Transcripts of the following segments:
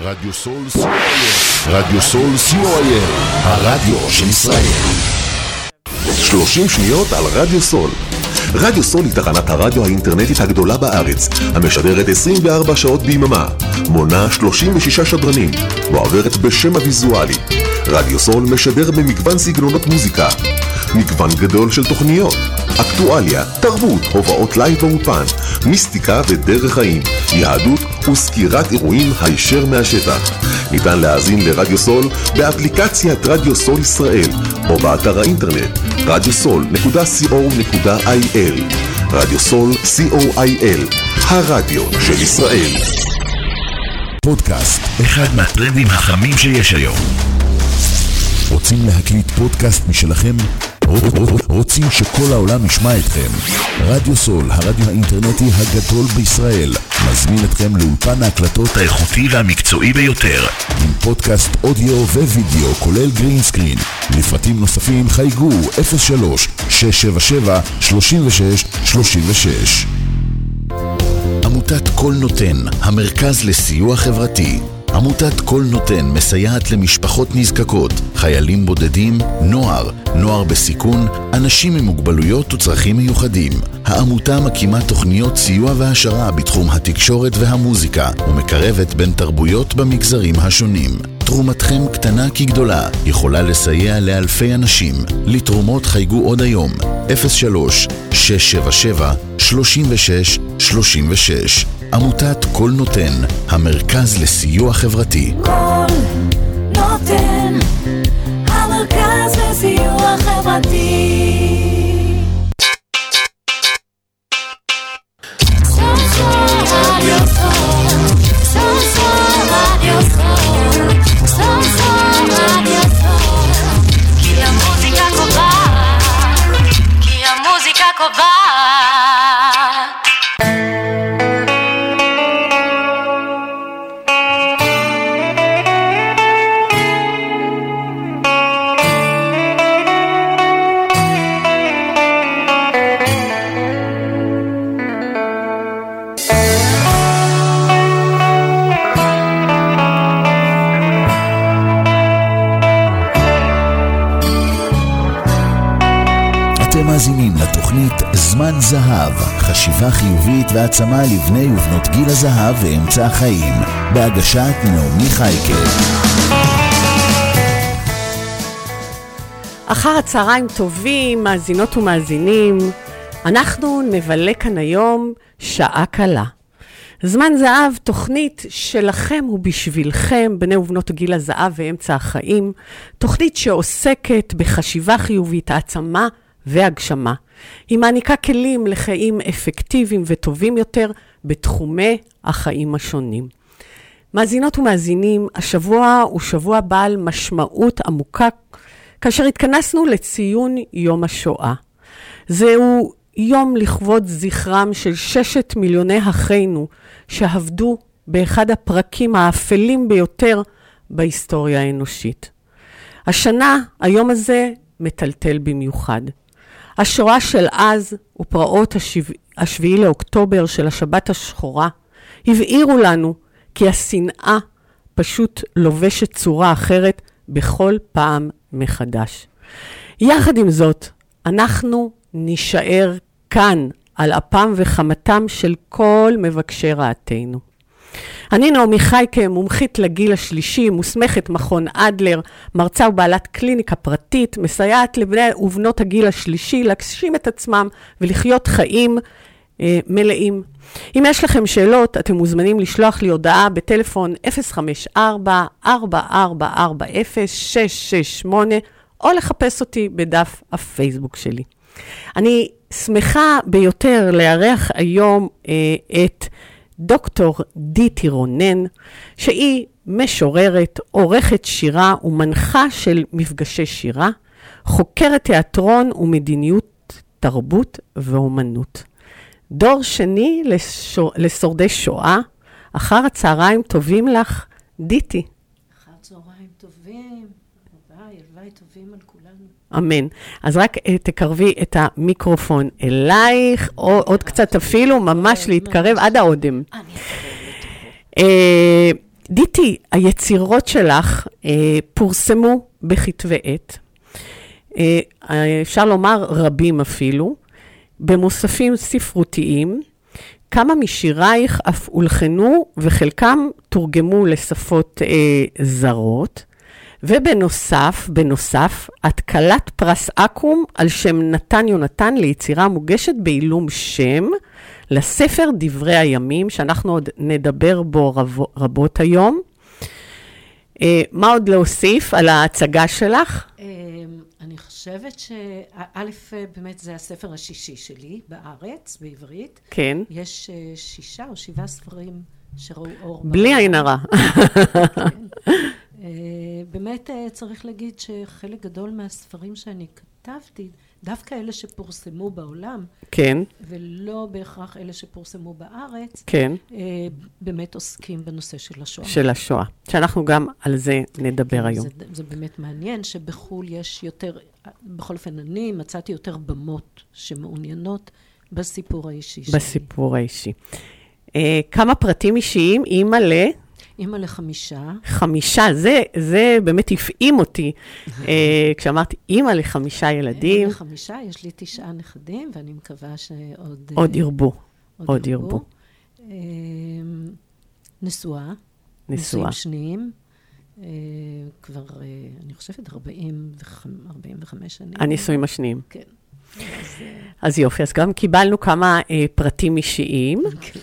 רדיו סול COIL. רדיו סול COIL, הרדיו של ישראל. 30 שניות על רדיו סול. רדיו סול היא תחנת הרדיו האינטרנטית הגדולה בארץ, המשדרת 24 שעות ביממה, מונה 36 שדרנים, מועברת בשם הוויזואלי. רדיו סול משדר במגוון סגנונות מוזיקה, מגוון גדול של תוכניות, אקטואליה, תרבות, הובאות לייב ואופן, מיסטיקה ודרך חיים, יהדות וסקירת אירועים הישר מהשטח. ניתן להאזין לרדיו סול באפליקציית רדיו סול ישראל או באתר האינטרנט radiosol.co.il. רדיו סול COIL, הרדיו של ישראל. פודקאסט, אחד מהטרנדים החמים שיש היום. רוצים להקליט פודקאסט משלכם? רוצים שכל העולם ישמע אתכם? רדיו סול, הרדיו האינטרנטי הגדול בישראל, מזמין אתכם לאולפן ההקלטות האיכותי והמקצועי ביותר, עם פודקאסט אודיו ווידאו כולל גרין סקרין. לפרטים נוספים חייגו 03-677-3636. עמותת כל נותן, המרכז לסיוע חברתי. עמותת כל נותן מסייעת למשפחות נזקקות, חיילים בודדים, נוער בסיכון, אנשים עם מוגבלויות וצרכים מיוחדים. העמותה מקימה תוכניות סיוע והשרה בתחום התקשורת והמוזיקה, ומקרבת בין תרבויות במגזרים השונים. תרומתכם קטנה כגדולה, יכולה לסייע לאלפי אנשים. לתרומות חייגו עוד היום, 03-677-3636. עמותת כל נותן, המרכז לסיוע חברתי. כל נותן, המרכז לסיוע חברתי. כי המוזיקה קובעת. מאזינים לתוכנית זמן זהב, חשיבה חיובית והעצמה לבני ובנות גיל הזהב ואמצע החיים, בהגשת נעמי חייקה. אחר הצהריים טובים, מאזינות ומאזינים, אנחנו נבלה כאן היום שעה קלה. זמן זהב, תוכנית שלכם ובשבילכם, בני ובנות גיל הזהב ואמצע החיים, תוכנית שעוסקת בחשיבה חיובית, העצמה והגשמה. היא מעניקה כלים לחיים אפקטיביים וטובים יותר בתחומי החיים השונים. מאזינות ומאזינים, השבוע הוא שבוע בעל משמעות עמוקה, כאשר התכנסנו לציון יום השואה. זהו יום לכבוד זכרם של 6 מיליוני אחינו שעבדו באחד הפרקים האפלים ביותר בהיסטוריה האנושית. השנה, היום הזה מטלטל במיוחד. השואה של אז ופרעות 7 לאוקטובר של השבת השחורה הבהירו לנו כי השנאה פשוט לובשת צורה אחרת בכל פעם מחדש. יחד עם זאת, אנחנו נשאר כאן על אפם וחמתם של כל מבקשי רעתנו. אני נעמי חייקה, מומחית לגיל השלישי, מוסמכת מכון אדלר, מרצה ובעלת קליניקה פרטית, מסייעת לבני ובנות הגיל השלישי להגשים את עצמם ולחיות חיים מלאים. אם יש לכם שאלות, אתם מוזמנים לשלוח לי הודעה בטלפון 054-4440-668, או לחפש אותי בדף הפייסבוק שלי. אני שמחה ביותר לארח היום את דוקטור דיטי רונן, שהיא משוררת, עורכת שירה ומנחה של מפגשי שירה, חוקרת תיאטרון ומדיניות תרבות ואומנות. דור שני לשורדי שואה, אחר הצהריים טובים לך, דיטי. אחר צהריים טובים, הלוואי טובים על כולנו. אמן. אז רק תקרבי את המיקרופון אלייך, או עוד קצת אפילו, ממש להתקרב עד האודם. דיטי, היצירות שלך פורסמו בכתבי עת, אפשר לומר רבים אפילו, במוספים ספרותיים, כמה משירייך אף הולחנו וחלקם תורגמו לשפות זרות, ובנוסף, את קלת פרס אקו"ם על שם נתן יונתן ליצירה מוגשת בעילום שם, לספר דברי הימים, שאנחנו עוד נדבר בו רבות היום. מה עוד להוסיף על ההצגה שלך? אני חושבת שא' באמת זה הספר השישי שלי בארץ, בעברית. כן. יש 6 או 7 ספרים שראו אור. בלי עין הרע. באמת צריך להגיד שחלק גדול מהספרים שאני כתבתי, דווקא אלה שפורסמו בעולם, כן. ולא בהכרח אלה שפורסמו בארץ, כן. באמת עוסקים בנושא של השואה. של השואה, שאנחנו גם על זה נדבר היום. זה באמת מעניין שבחול יש יותר, בכל אופן אני מצאתי יותר במות שמעוניינות בסיפור האישי שלי. בסיפור האישי. כמה פרטים אישיים, אימא ל5. 5, זה באמת הפעים אותי, כשאמרתי אימא ל5 ילדים. אימא ל5, יש לי 9 נכדים, ואני מקווה שעוד... עוד ירבו. נשואה. נישואים שניים. כבר, אני חושבת, 45 שנים. הנישואים השניים. כן. אז יופי, אז גם קיבלנו כמה פרטים אישיים. כן.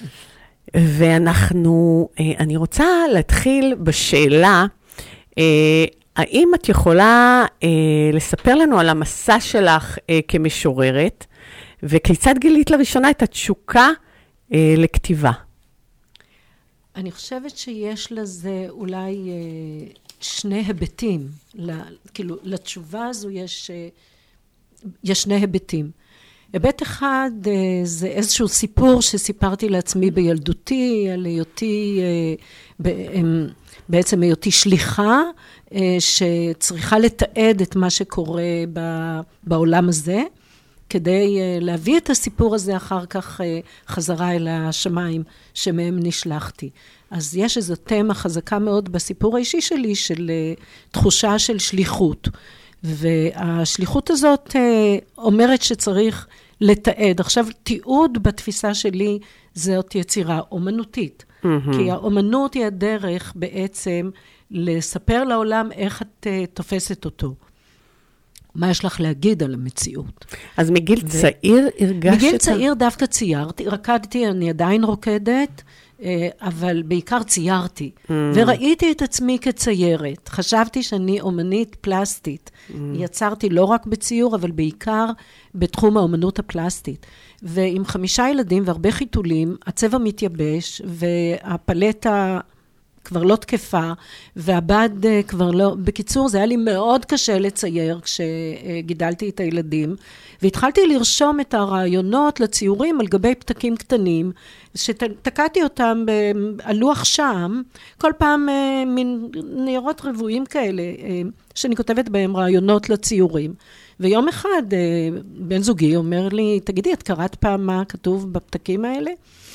אני רוצה להתחיל בשאלה, האם את יכולה לספר לנו על המסע שלך כמשוררת, וכיצד גילית לראשונה את התשוקה לכתיבה? אני חושבת שיש לזה אולי 2 היבטים, כאילו לתשובה הזו יש 2 היבטים. היבט אחד זה איזשהו סיפור שסיפרתי לעצמי בילדותי, על היותי, בעצם היותי שליחה, שצריכה לתעד את מה שקורה בעולם הזה, כדי להביא את הסיפור הזה אחר כך חזרה אל השמיים שמהם נשלחתי. אז יש איזו תמה חזקה מאוד בסיפור האישי שלי של תחושה של שליחות. והשליחות הזאת אומרת שצריך לתעד. עכשיו, תיעוד בתפיסה שלי זאת יצירה אומנותית. כי האומנות היא הדרך בעצם לספר לעולם איך את תופסת אותו. מה יש לך להגיד על המציאות? אז מגיל צעיר הרגשת? מגיל צעיר דווקא ציירתי, רקדתי, אני עדיין רוקדת, אבל בעיקר ציירתי, וראיתי את עצמי כציירת. חשבתי שאני אומנית פלסטית. יצרתי לא רק בציור, אבל בעיקר בתחום האומנות הפלסטית. ועם 5 ילדים והרבה חיתולים, הצבע מתייבש, והפלטה כבר לא תקפה, והבד כבר לא... בקיצור, זה היה לי מאוד קשה לצייר כשגידלתי את הילדים, והתחלתי לרשום את הרעיונות לציורים על גבי פתקים קטנים, שתקעתי אותם על לוח שם, כל פעם מין ניירות רבועים כאלה, שאני כותבת בהם רעיונות לציורים. ויום אחד בן זוגי אומר לי, תגידי, את קראת פעם מה כתוב בפתקים האלה?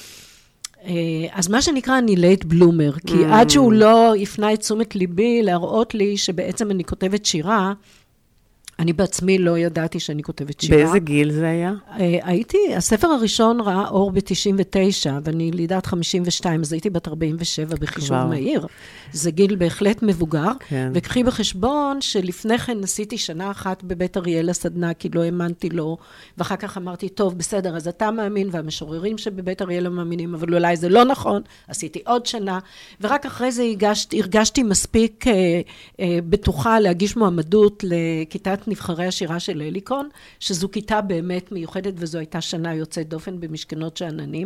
אז מה שנקרא אני לייט בלומר, כי עד שהוא לא הפנה את תשומת ליבי להראות לי שבעצם אני כותבת שירה, אני בעצמי לא ידעתי שאני כותבת שירה. באיזה גיל זה היה? הספר הראשון ראה אור ב-99, ואני לידת 52, אז הייתי בת 47 בחישוב מהיר. זה גיל בהחלט מבוגר, כן. וקחי בחשבון שלפני כן עשיתי שנה אחת בבית אריאל הסדנה, כי לא האמנתי לו, ואחר כך אמרתי, טוב, בסדר, אז אתה מאמין, והמשוררים שבבית אריאל הם מאמינים, אבל אולי זה לא נכון, עשיתי עוד שנה, ורק אחרי זה הרגשתי מספיק בטוחה להגיש מועמדות לכיתת נבחרי השירה של אליקון, שזו כיתה באמת מיוחדת, וזו הייתה שנה יוצאת דופן במשכנות שעננים,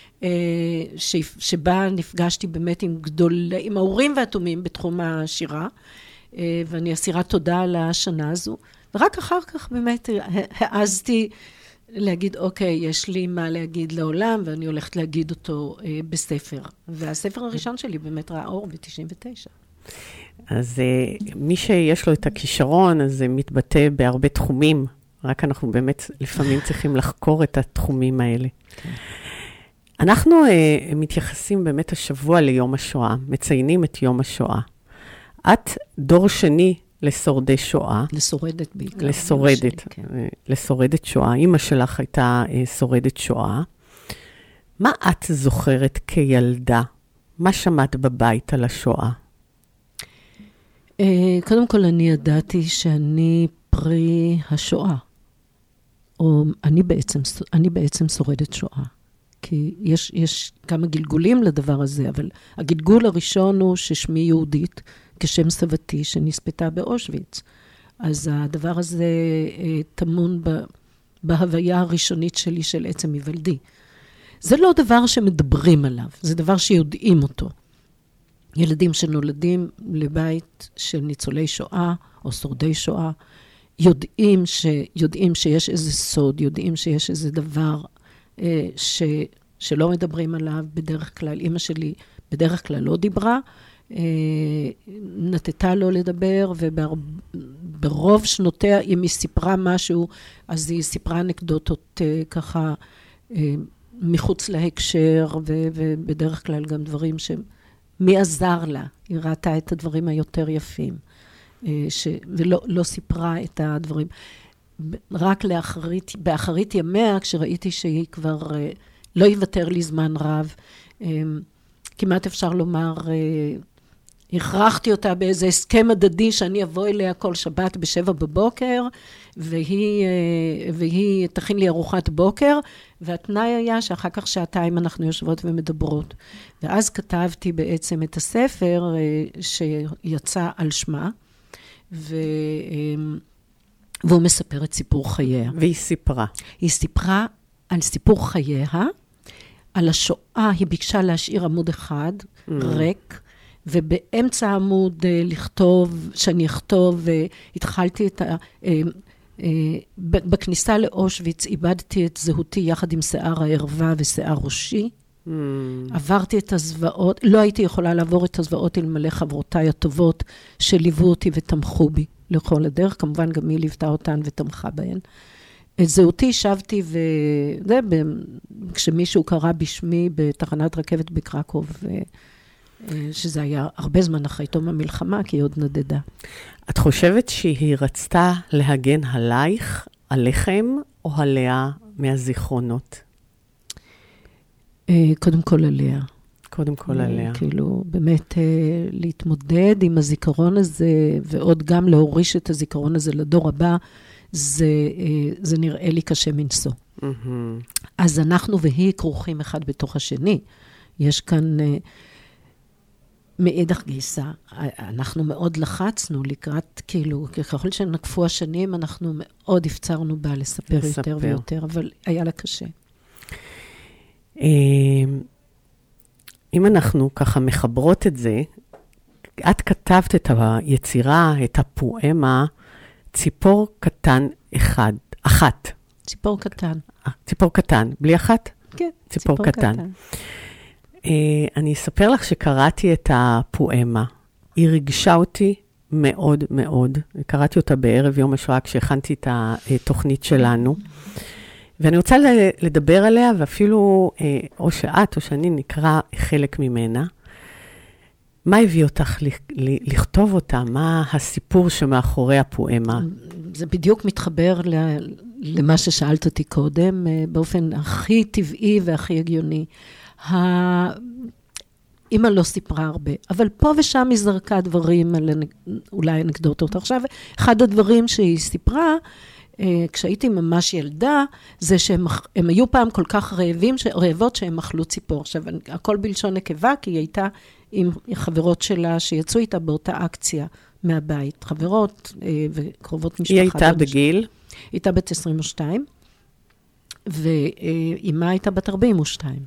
שבה נפגשתי באמת עם ההורים והתומים בתחום השירה, ואני אסירת תודה על השנה הזו, ורק אחר כך באמת העזתי להגיד, אוקיי, יש לי מה להגיד לעולם, ואני הולכת להגיד אותו בספר. והספר הראשון שלי באמת ראה אור ב-99. אז מי שיש לו את הכישרון, אז זה מתבטא בהרבה תחומים, רק אנחנו באמת לפעמים צריכים לחקור את התחומים האלה. אנחנו מתייחסים באמת השבוע ליום השואה, מציינים את יום השואה. את דור שני לשורדי שואה. לשורדת בעיקר. לשורדת, כן. לשורדת שואה. אמא שלך הייתה שורדת שואה. מה את זוכרת כילדה? מה שמעת בבית על השואה? קודם כל, אני ידעתי שאני פרי השואה. או אני בעצם שורדת שואה. כי יש כמה גלגולים לדבר הזה, אבל הגלגול הראשון הוא ששמי יהודית, כשם סבתי שנספתה באושוויץ. אז הדבר הזה טמון בהוויה הראשונית שלי של עצם היוולדי. זה לא דבר שמדברים עליו, זה דבר שיודעים אותו. ילדים שנולדים לבית של ניצולי שואה או שורדי שואה, יודעים שיש איזה סוד, יודעים שיש איזה דבר שלא מדברים עליו בדרך כלל. אמא שלי בדרך כלל לא דיברה, נתתה לו לדבר, וברוב שנותיה, אם היא סיפרה משהו, אז היא סיפרה אנקדוטות ככה מחוץ להקשר, ובדרך כלל גם דברים שמי עזר לה, היא ראתה את הדברים היותר יפים, ולא סיפרה את הדברים. רק באחרית ימיה, כשראיתי שהיא כבר לא יוותר לי זמן רב, כמעט אפשר לומר, הכרחתי אותה באיזה הסכם הדדי שאני אבוא אליה כל שבת ב7 בבוקר, והיא תכין לי ארוחת בוקר, והתנאי היה שאחר כך שעתיים אנחנו יושבות ומדברות. ואז כתבתי בעצם את הספר שיצא על שמה, והוא מספר את סיפור חייה. והיא סיפרה. היא סיפרה על סיפור חייה, על השואה. היא ביקשה להשאיר עמוד אחד, ריק, ובאמצע העמוד לכתוב, שאני אכתוב, התחלתי את בכניסה לאושוויץ, איבדתי את זהותי יחד עם שיער הערווה ושיער ראשי. עברתי את הזוועות, לא הייתי יכולה לעבור את הזוועות אלמלא חברותיי הטובות שליוו אותי ותמכו בי לכל הדרך, כמובן גם היא ליוותה אותן ותמכה בהן. את זהותי שבתי, וזה כשמישהו קרא בשמי בתחנת רכבת בקרקוב, שזה היה הרבה זמן אחרי תום המלחמה, כי היא עוד נדדה. את חושבת שהיא רצתה להגן עלייך, עליכם, או עליה מהזיכרונות? קודם כל עליה. קודם כל עליה. כאילו, באמת להתמודד עם הזיכרון הזה, ועוד גם להוריש את הזיכרון הזה לדור הבא, זה נראה לי קשה מנסו. אז אנחנו והיא כרוכים אחד בתוך השני. יש כאן מאידך גיסה, אנחנו מאוד לחצנו לקראת, כאילו, ככל שנקפו השנים, אנחנו מאוד הפצרנו בה לספר יותר ויותר, אבל היה לה קשה. אם אנחנו ככה מחברות את זה, את כתבת את היצירה, את הפואמה, ציפור קטן אחת. ציפור קטן. ציפור קטן, בלי אחת? כן, ציפור קטן. אני אספר לך שקראתי את הפואמה. היא ריגשה אותי מאוד מאוד. קראתי אותה בערב יום השואה כשהכנתי את התוכנית שלנו. ואני רוצה לדבר עליה, ואפילו או שאת או שאני נקרא חלק ממנה. מה הביא אותך לכתוב אותה? מה הסיפור שמאחורי הפואמה? זה בדיוק מתחבר למה ששאלת אותי קודם, באופן הכי טבעי והכי הגיוני. אמא לא סיפרה הרבה, אבל פה ושם היא זרקה דברים על אולי אנקדוטות. עכשיו, אחד הדברים שהיא סיפרה, כשהייתי ממש ילדה, זה שהם היו פעם כל כך רעבות שהם אכלו ציפור. עכשיו, הכל בלשון נקבה, כי היא הייתה עם חברות שלה שיצאו איתה באותה אקציה מהבית. חברות וקרובות משפחה. היא הייתה בגיל? היא הייתה בת 22, ואימה הייתה בת 42.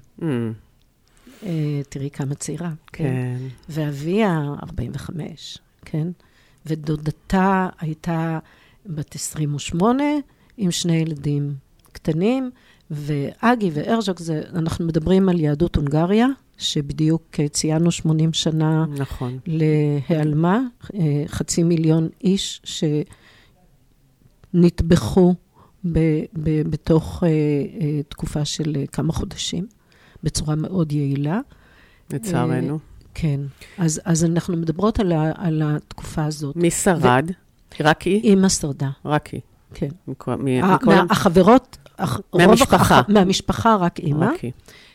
תראי כמה צעירה. כן. ואביה 45, כן? ודודתה הייתה בת 28, עם 2 ילדים קטנים, ואגי וארז'וק, אנחנו מדברים על יהדות הונגריה, שבדיוק ציינו 80 שנה נכון. להיעלמה, 500,000 איש שנטבחו בתוך תקופה של כמה חודשים, בצורה מאוד יעילה. לצערנו. כן. אז אנחנו מדברות על התקופה הזאת. מי שרד? רק היא? אמא שרדה. רק היא. כן. החברות? מהמשפחה. מהמשפחה רק אמא. רק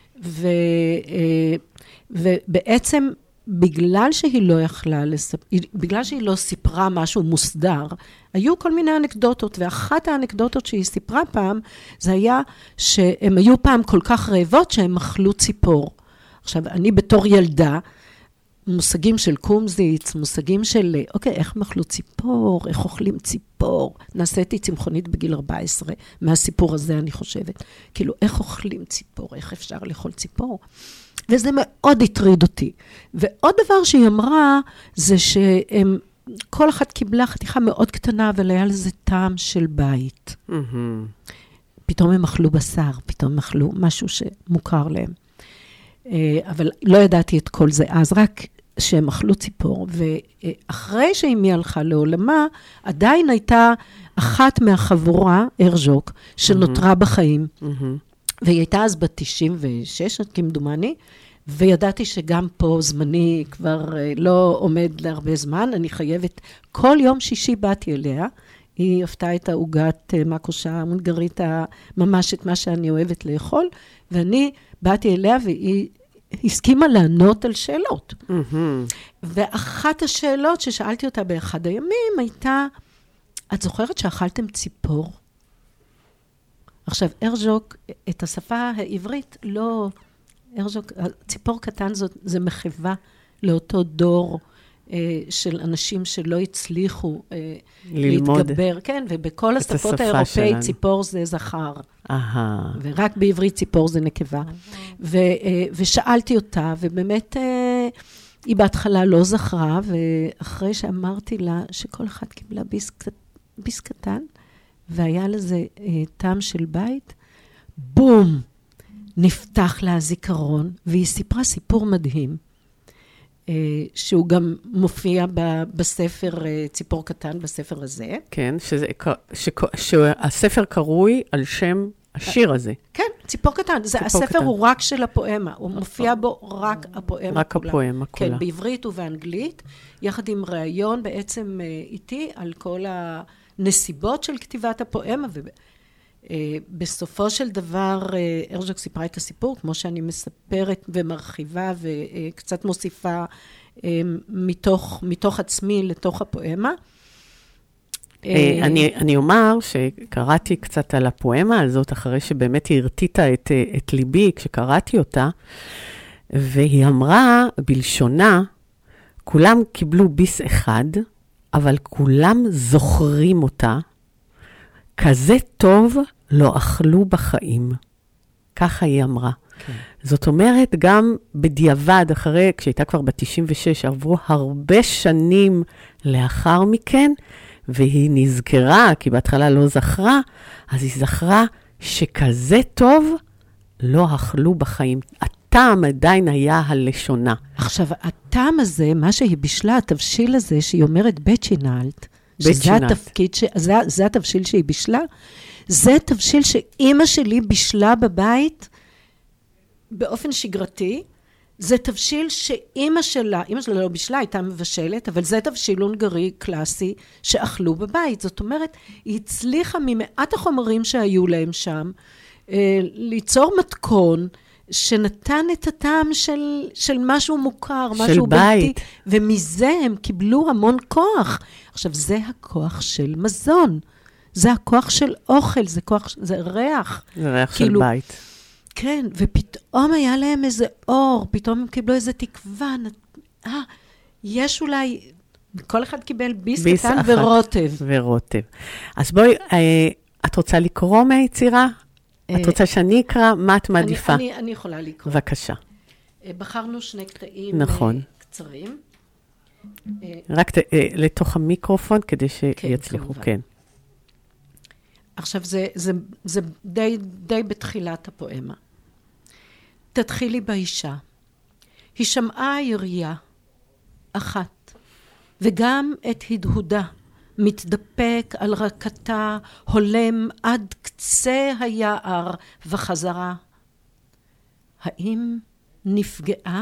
היא. ובעצם, בגלל שהיא לא יכלה בגלל שהיא לא סיפרה משהו מוסדר, היו כל מיני אנקדוטות, ואחת האנקדוטות שהיא סיפרה פעם, זה היה שהן היו פעם כל כך רעבות שהן אכלו ציפור. עכשיו, אני בתור ילדה, מושגים של קומזיץ, מושגים של, אוקיי, איך אכלו ציפור, איך אוכלים ציפור. נעשיתי צמחונית בגיל 14, מהסיפור הזה אני חושבת. כאילו, איך אוכלים ציפור, איך אפשר לאכול ציפור? וזה מאוד הטריד אותי. ועוד דבר שהיא אמרה, זה שכל אחת קיבלה חתיכה מאוד קטנה, אבל היה לזה טעם של בית. פתאום הם אכלו בשר, פתאום הם אכלו משהו שמוכר להם. אבל לא ידעתי את כל זה אז, רק שהם אכלו ציפור, ואחרי שאמי הלכה לעולמה, עדיין הייתה אחת מהחבורה, הרז'וק, שנותרה בחיים. והיא הייתה אז בת 96, כמדומני, וידעתי שגם פה זמני כבר לא עומד להרבה זמן, אני חייבת, כל יום שישי באתי אליה, היא הפתה את העוגת מקושה המונגרית, ממש את מה שאני אוהבת לאכול, ואני באתי אליה והיא הסכימה לענות על שאלות. ואחת השאלות ששאלתי אותה באחד הימים הייתה, את זוכרת שאכלתם ציפור? עכשיו, הרז'וק, את השפה העברית, לא, הרז'וק, ציפור קטן זה מחווה לאותו דור של אנשים שלא הצליחו להתגבר. כן, ובכל השפות האירופאית ציפור זה זכר. ורק בעברית ציפור זה נקבה. ושאלתי אותה, ובאמת היא בהתחלה לא זכרה, ואחרי שאמרתי לה שכל אחד קיבלה ביס קטן, והיה לזה טעם של בית, בום, נפתח לה הזיכרון, והיא סיפרה סיפור מדהים, שהוא גם מופיע בספר ציפור קטן, בספר הזה. כן, שהספר קרוי על שם השיר הזה. כן, ציפור קטן. הספר הוא רק של הפואמה, הוא מופיע בו רק הפואמה. רק הפואמה כולה. כן, בעברית ובאנגלית, יחד עם ראיון בעצם איתי על כל הנסיבות של כתיבת הפואמה, ובסופו של דבר הרז'וק סיפרה את הסיפור, כמו שאני מספרת ומרחיבה וקצת מוסיפה מתוך עצמי לתוך הפואמה. אני אומר שקראתי קצת על הפואמה הזאת, אחרי שבאמת היא הרטיטה את ליבי כשקראתי אותה, והיא אמרה בלשונה, כולם קיבלו ביס אחד, אבל כולם זוכרים אותה, כזה טוב לא אכלו בחיים. ככה היא אמרה. כן. זאת אומרת, גם בדיעבד, אחרי, כשהייתה כבר ב-96, עברו הרבה שנים לאחר מכן, והיא נזכרה, כי בהתחלה לא זכרה, אז היא זכרה שכזה טוב לא אכלו בחיים. הטעם עדיין היה הלשונה. עכשיו, הטעם הזה, מה שהיא בישלה, התבשיל הזה, שהיא אומרת בצ'ינלט, שזה התבשיל שהיא בישלה, זה תבשיל שאימא שלי בישלה בבית באופן שגרתי, זה תבשיל שאימא שלה לא בישלה, הייתה מבשלת, אבל זה תבשיל הונגרי קלאסי שאכלו בבית. זאת אומרת, היא הצליחה ממעט החומרים שהיו להם שם, ליצור מתכון שנתן את הטעם של משהו מוכר, משהו בית. ומזה הם קיבלו המון כוח. עכשיו, זה הכוח של מזון. זה הכוח של אוכל, זה ריח. זה ריח של בית. כן, ופתאום היה להם איזה אור, פתאום הם קיבלו איזה תקווה. יש אולי, כל אחד קיבל ביס קטן ורוטב. אז בואי, את רוצה לקרוא מהיצירה? את רוצה שאני אקרא? מה את מעדיפה? אני יכולה לקרוא. בבקשה. בחרנו שני קטעים קצרים. רק לתוך המיקרופון, כדי שיצליחו, כן. עכשיו, זה די בתחילת הפואמה. תתחילי באישה. היא שמעה ירייה אחת, וגם את הדהודה, מתדפק על רקתה, הולם עד קצה היער וחזרה. האם נפגעה?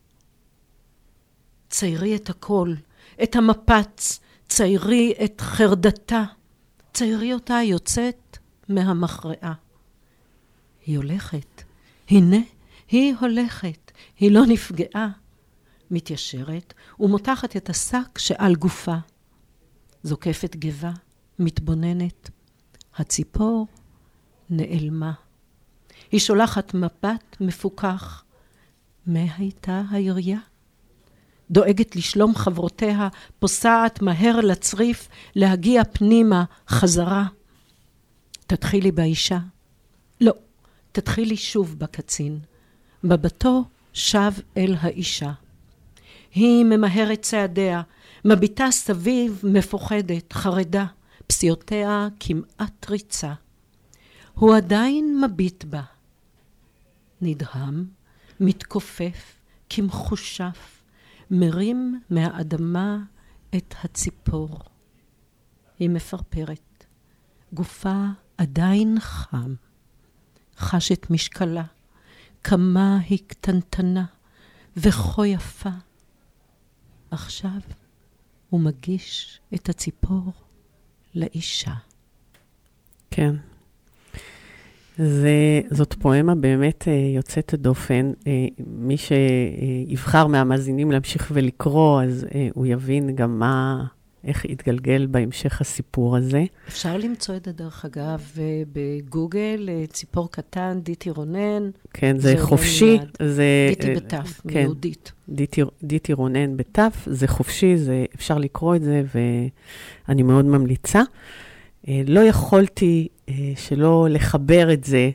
ציירי את הכל, את המפץ, ציירי את חרדתה, ציירי אותה יוצאת מהמכרעה. היא הולכת, הנה היא הולכת, היא לא נפגעה. מתיישרת ומותחת את השק שעל גופה. זוקפת גבה, מתבוננת. הציפור נעלמה. היא שולחת מבט מפוקח. מה הייתה הירייה? דואגת לשלום חברותיה, פוסעת מהר לצריף, להגיע פנימה, חזרה. תתחילי באישה. לא, תתחילי שוב בקצין. מבטו שב אל האישה. היא ממהרת צעדיה, מביטה סביב מפוחדת, חרדה, פסיעותיה כמעט ריצה. הוא עדיין מביט בה. נדהם, מתכופף, כמחושף, מרים מהאדמה את הציפור. היא מפרפרת. גופה עדיין חם. חש את משקלה, כמה היא קטנטנה וכה יפה. עכשיו הוא מגיש את הציפור לאישה. כן. זאת פואמה באמת יוצאת דופן. מי שיבחר מהמאזינים להמשיך ולקרוא, אז הוא יבין גם איך יתגלגל בהמשך הסיפור הזה. אפשר למצוא את זה דרך אגב בגוגל, ציפור קטן, דיטי רונן. כן, זה חופשי. דיטי בתף, מיהודית. דיטי רונן בתף, זה חופשי, אפשר לקרוא את זה, ואני מאוד ממליצה. לא יכולתי שלא לחבר את זה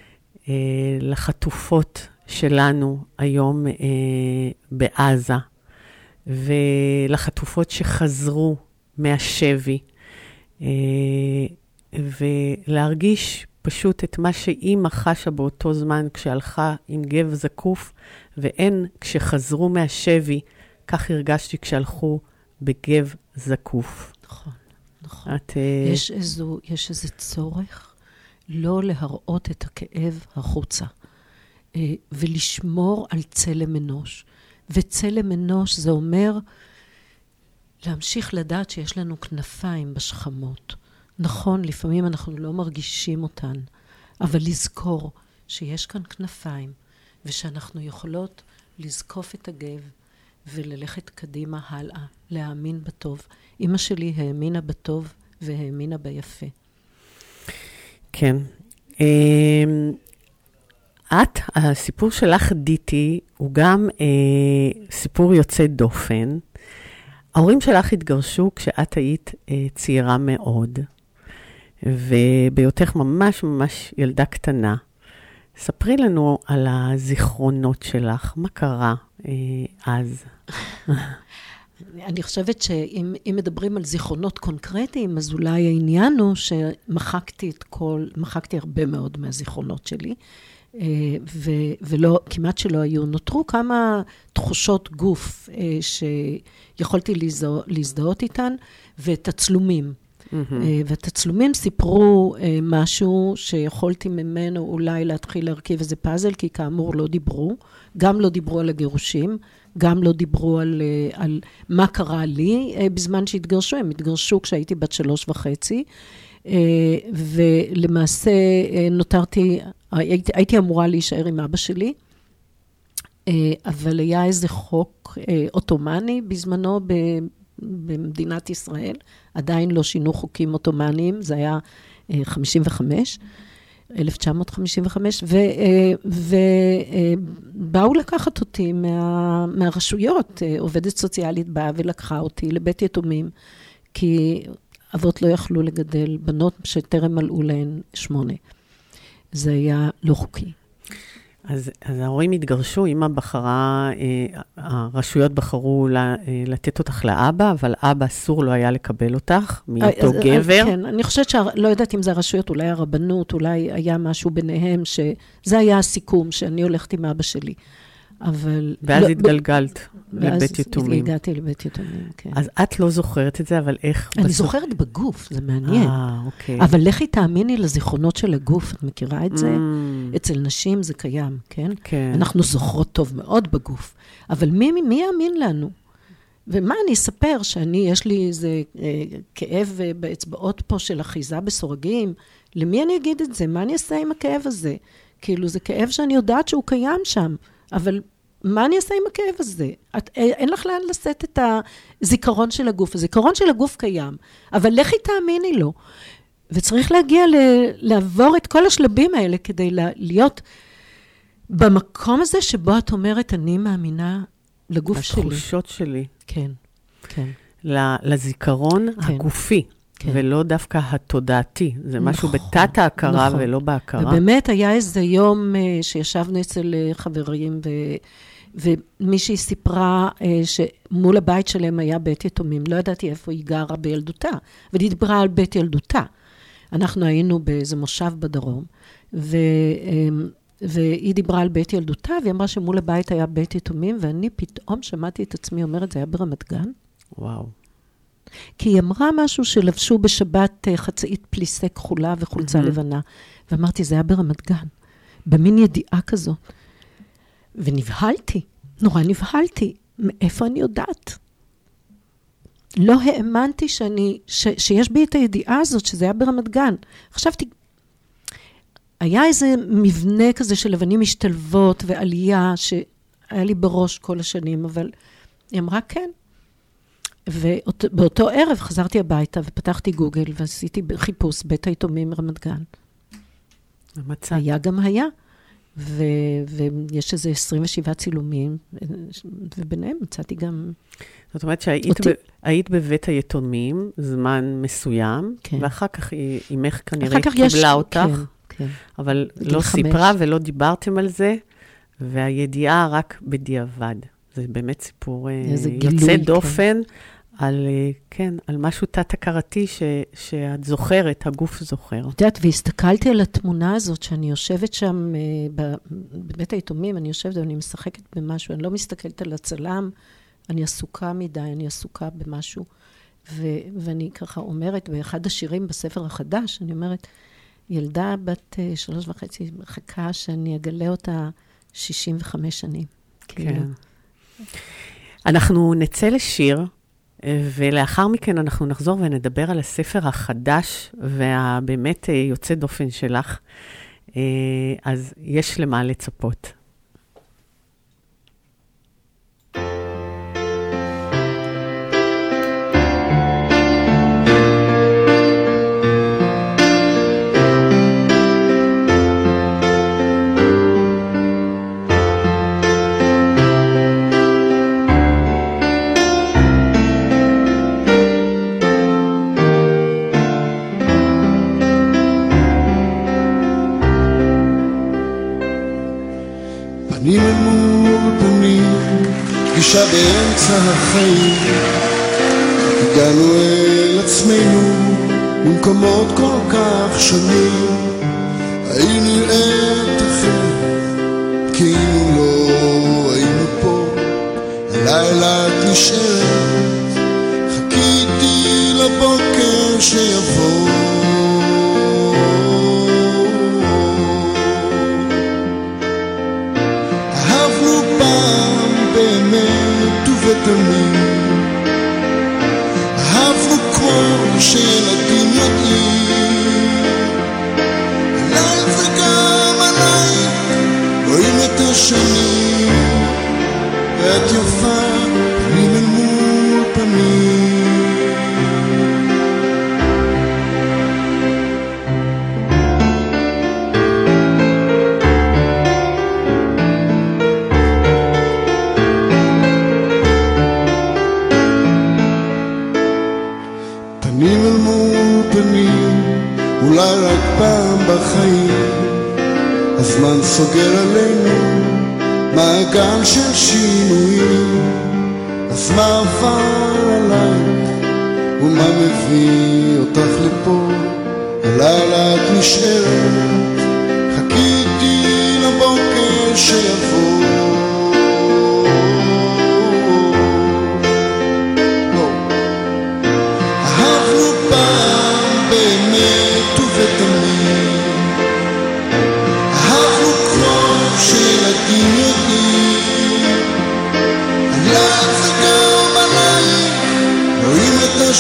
לחטופות שלנו היום בעזה, ולחטופות שחזרו מהשבי, ולהרגיש פשוט את מה שאימא חשה באותו זמן כשהלכה עם גב זקוף, ואין כשחזרו מהשבי, כך הרגשתי כשהלכו בגב זקוף. נכון. נכון. יש איזה צורך לא להראות את הכאב החוצה, ולשמור על צלם אנוש. וצלם אנוש זה אומר להמשיך לדעת שיש לנו כנפיים בשכמות. נכון, לפעמים אנחנו לא מרגישים אותן, אבל לזכור שיש כאן כנפיים, ושאנחנו יכולות לזקוף את הגב, וללכת קדימה הלאה, להאמין בטוב. אמא שלי האמינה בטוב והאמינה ביפה. כן. הסיפור שלך, דיטי, הוא גם סיפור יוצא דופן. ההורים שלך התגרשו כשאת היית צעירה מאוד, וביותך ממש ממש ילדה קטנה. ספרי לנו על הזיכרונות שלך, מה קרה אז? אני חושבת שאם מדברים על זיכרונות קונקרטיים, אז אולי העניין הוא שמחקתי הרבה מאוד מהזיכרונות שלי, וכמעט שלא היו. נותרו כמה תחושות גוף שיכולתי להזדהות איתן, ואת הצלומים. ואת הצלומים סיפרו משהו שיכולתי ממנו אולי להתחיל להרכיב איזה פאזל, כי כאמור לא דיברו, גם לא דיברו על הגירושים, גם לא דיברו על מה קרה לי בזמן שהתגרשו. הם התגרשו כשהייתי בת 3.5, ולמעשה הייתי אמורה להישאר עם אבא שלי, אבל היה איזה חוק אוטומני בזמנו במדינת ישראל, עדיין לא שינו חוקים אוטומניים, זה היה 1955, ובאו לקחת אותי מהרשויות. עובדת סוציאלית באה ולקחה אותי לבית יתומים, כי אבות לא יכלו לגדל בנות שטרם מלאו להן 8. זה היה לא חוקי. אז ההורים התגרשו, אמא בחרה, הרשויות בחרו לתת אותך לאבא, אבל אבא אסור לא היה לקבל אותך מאותו גבר. כן, אני חושבת שלא יודעת אם זה הרשויות, אולי הרבנות, אולי היה משהו ביניהם, שזה היה הסיכום שאני הולכת עם אבא שלי. אבל... ואז התגלגלת לבית יתומים. ואז הגעתי לבית יתומים, כן. אז את לא זוכרת את זה, אבל איך... אני זוכרת בגוף, זה מעניין. אוקיי. אבל לכי תאמיני לזיכרונות של הגוף, את מכירה את זה? אצל נשים זה קיים, כן? כן. אנחנו זוכרות טוב מאוד בגוף. אבל מי יאמין לנו? ומה אני אספר יש לי איזה כאב באצבעות פה של אחיזה בסורגים? למי אני אגיד את זה? מה אני אעשה עם הכאב הזה? כאילו זה כאב שאני יודעת שהוא קיים שם, אבל מה אני אעשה עם הכאב הזה? אין לך לאן לשאת את הזיכרון של הגוף. הזיכרון של הגוף קיים, אבל לכי תאמיני לו. וצריך להגיע לעבור את כל השלבים האלה כדי להיות במקום הזה שבו את אומרת, אני מאמינה לגוף שלי. לתחושות שלי. כן, כן. לזיכרון הגופי. כן. ולא דווקא התודעתי. זה משהו בתת ההכרה ולא בהכרה. ובאמת היה איזה יום שישבנו אצל חברים, ומישהי סיפרה שמול הבית שלהם היה בית יתומים. לא ידעתי איפה היא גרה בילדותה, והיא דיברה על בית ילדותה. אנחנו היינו באיזה מושב בדרום, והיא דיברה על בית ילדותה, והיא אמרה שמול הבית היה בית יתומים, ואני פתאום שמעתי את עצמי אומרת, זה היה ברמת גן. וואו. כי היא אמרה משהו שלבשו בשבת חצאית פליסה כחולה וחולצה לבנה. ואמרתי, זה היה ברמת גן. במין ידיעה כזו. ונבהלתי, נורא נבהלתי. מאיפה אני יודעת? לא האמנתי שיש בי את הידיעה הזאת, שזה היה ברמת גן. חשבתי, היה איזה מבנה כזה של לבנים משתלבות ועלייה, שהיה לי בראש כל השנים, אבל היא אמרה כן. ובאותו ערב חזרתי הביתה ופתחתי גוגל ועשיתי חיפוש בית היתומים רמת גן. המצא. היה גם היה. ויש איזה 27 צילומים, וביניהם מצאתי גם... זאת אומרת שהיית בבית היתומים זמן מסוים, כן. ואחר כך אימך כנראה קיבלה אותך, כן. אבל לא סיפרה ולא דיברתם על זה, והידיעה רק בדיעבד. זה באמת סיפור יוצא דופן, על משהו תת-הכרתי שאת זוכרת, הגוף זוכר. את יודעת, והסתכלתי על התמונה הזאת, שאני יושבת שם בבית היתומים, אני יושבת ואני משחקת במשהו, אני לא מסתכלת על הצלם, אני עסוקה מדי, אני עסוקה במשהו, ואני ככה אומרת, באחד השירים בספר החדש, אני אומרת, ילדה בת 3.5 מחכה שאני אגלה אותה 65 שנים. כן. אנחנו נצא לשיר, ולאחר מכן אנחנו נחזור ונדבר על הספר החדש, והבאמת יוצא דופן שלך. אז יש למה לצפות. פנים אל מול פנים, פגישה באמצע החיים, הגענו אל עצמנו במקומות כל כך שונים, האם נראית אחרת, כאילו לא היינו פה, הלילה את נשארת, חיכיתי לבוקר שיבוא, באמת ובתמיד, אהבנו כמו שילדים יודעים, עליי וגם עליי, רואים את השנים, ואת יפה פנים אל מול פנים. פנים אל מול פנים, אולי רק פעם בחיים, הזמן סוגר עלינו מעגל של שינויים, אז מה עבר עלייך ומה מביא אותך לפה, הלילה את נשארת, חיכיתי לבוקר שיבוא,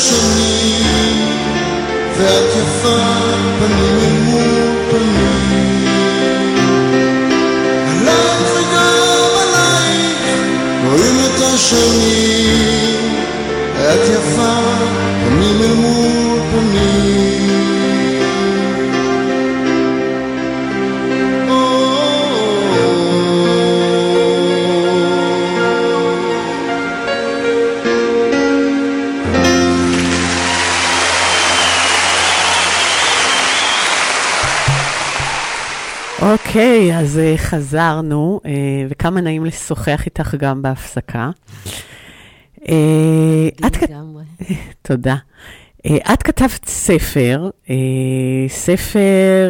השני, ואת יפה פנים אל מול פנים. עלייך וגם עלייך רואים את השני, ואת יפה פנים אל מול פנים. אוקיי, אז חזרנו, וכמה נעים לשוחח איתך גם בהפסקה. תודה. את כתבת ספר, ספר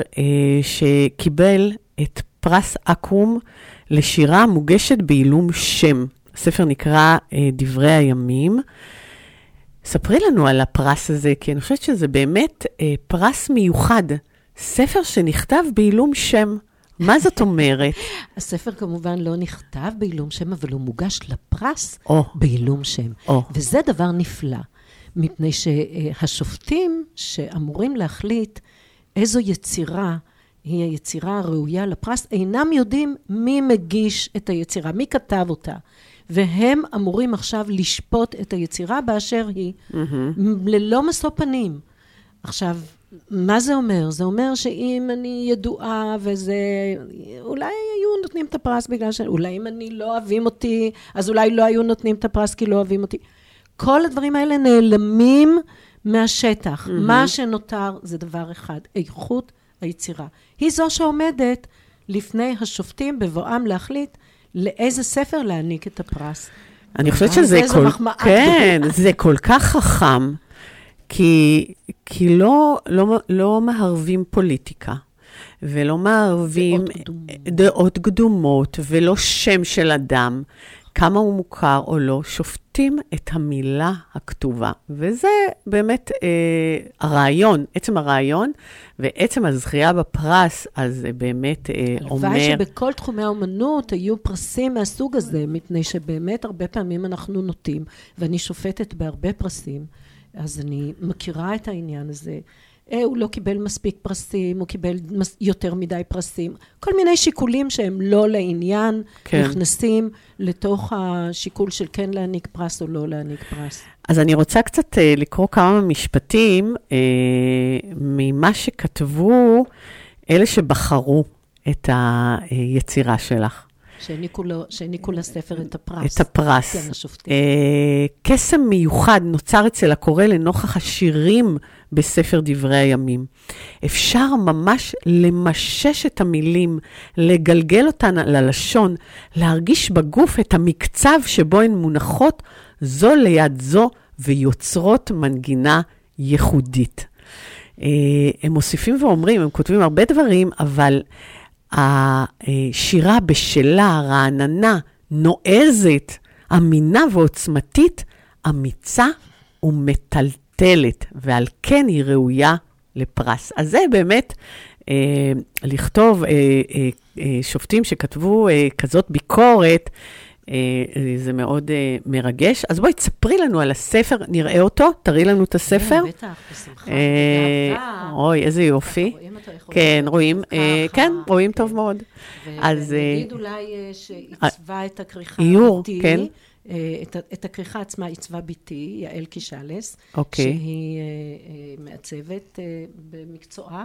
שקיבל את פרס אקו"ם לשירה מוגשת בעילום שם. הספר נקרא דברי הימים. ספרי לנו על הפרס הזה, כי אני חושבת שזה באמת פרס מיוחד. ספר שנכתב בעילום שם. מה זאת אומרת? הספר כמובן לא נכתב בעילום שם, אבל הוא מוגש לפרס בעילום שם. וזה דבר נפלא, מפני שהשופטים שאמורים להחליט איזו יצירה היא היצירה הראויה לפרס, אינם יודעים מי מגיש את היצירה, מי כתב אותה. והם אמורים עכשיו לשפוט את היצירה באשר היא, ללא משוא פנים. עכשיו, מה זה אומר? זה אומר שאם אני ידועה וזה, אולי היו נותנים את הפרס בגלל אולי אם אני לא אוהבים אותי, אז אולי לא היו נותנים את הפרס כי לא אוהבים אותי. כל הדברים האלה נעלמים מהשטח. מה שנותר זה דבר אחד, איכות היצירה. היא זו שעומדת לפני השופטים בבואם להחליט לאיזה ספר להעניק את הפרס. אני חושבת שזה כן, זה כל כך חכם. כי לא מערבים פוליטיקה, ולא מערבים דעות קדומות, ולא שם של אדם, כמה הוא מוכר או לא, שופטים את המילה הכתובה. וזה באמת הרעיון, עצם הרעיון, ועצם הזכייה בפרס, אז זה באמת אומר... הלוואי שבכל תחומי האומנות היו פרסים מהסוג הזה, מפני שבאמת הרבה פעמים אנחנו נוטים, ואני שופטת בהרבה פרסים, אז אני מכירה את העניין הזה. הוא לא קיבל מספיק פרסים, הוא קיבל יותר מדי פרסים. כל מיני שיקולים שהם לא לעניין, כן. נכנסים לתוך השיקול של כן להעניק פרס או לא להעניק פרס. אז אני רוצה קצת לקרוא כמה משפטים ממה שכתבו אלה שבחרו את היצירה שלך. שהעניקו לספר את הפרס. את הפרס. קסם מיוחד נוצר אצל הקורא לנוכח השירים בספר דברי הימים. אפשר ממש למשש את המילים, לגלגל אותן ללשון, להרגיש בגוף את המקצב שבו הן מונחות זו ליד זו ויוצרות מנגינה ייחודית. הם מוסיפים ואומרים, הם כותבים הרבה דברים, אבל השירה בשלה, רעננה, נועזת, אמינה ועוצמתית, אמיצה ומטלטלת, ועל כן היא ראויה לפרס. אז זה באמת לכתוב שופטים שכתבו כזאת ביקורת, זה מאוד מרגש. אז בואי תספרי לנו על הספר, נראה אותו, תראי לנו את הספר. בטח, בשמחה. אוי, איזה יופי. כן, רואים, כן, רואים טוב מאוד. ונגיד אולי שעיצבה את הכריכה ביתי, את הכריכה עצמה עיצבה ביתי, יעל קישלס, שהיא מעצבת במקצועה,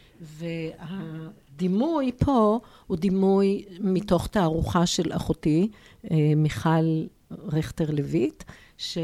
והדימוי פה הוא דימוי מתוך תערוכה של אחותי, מיכל רכטר לויט, שיש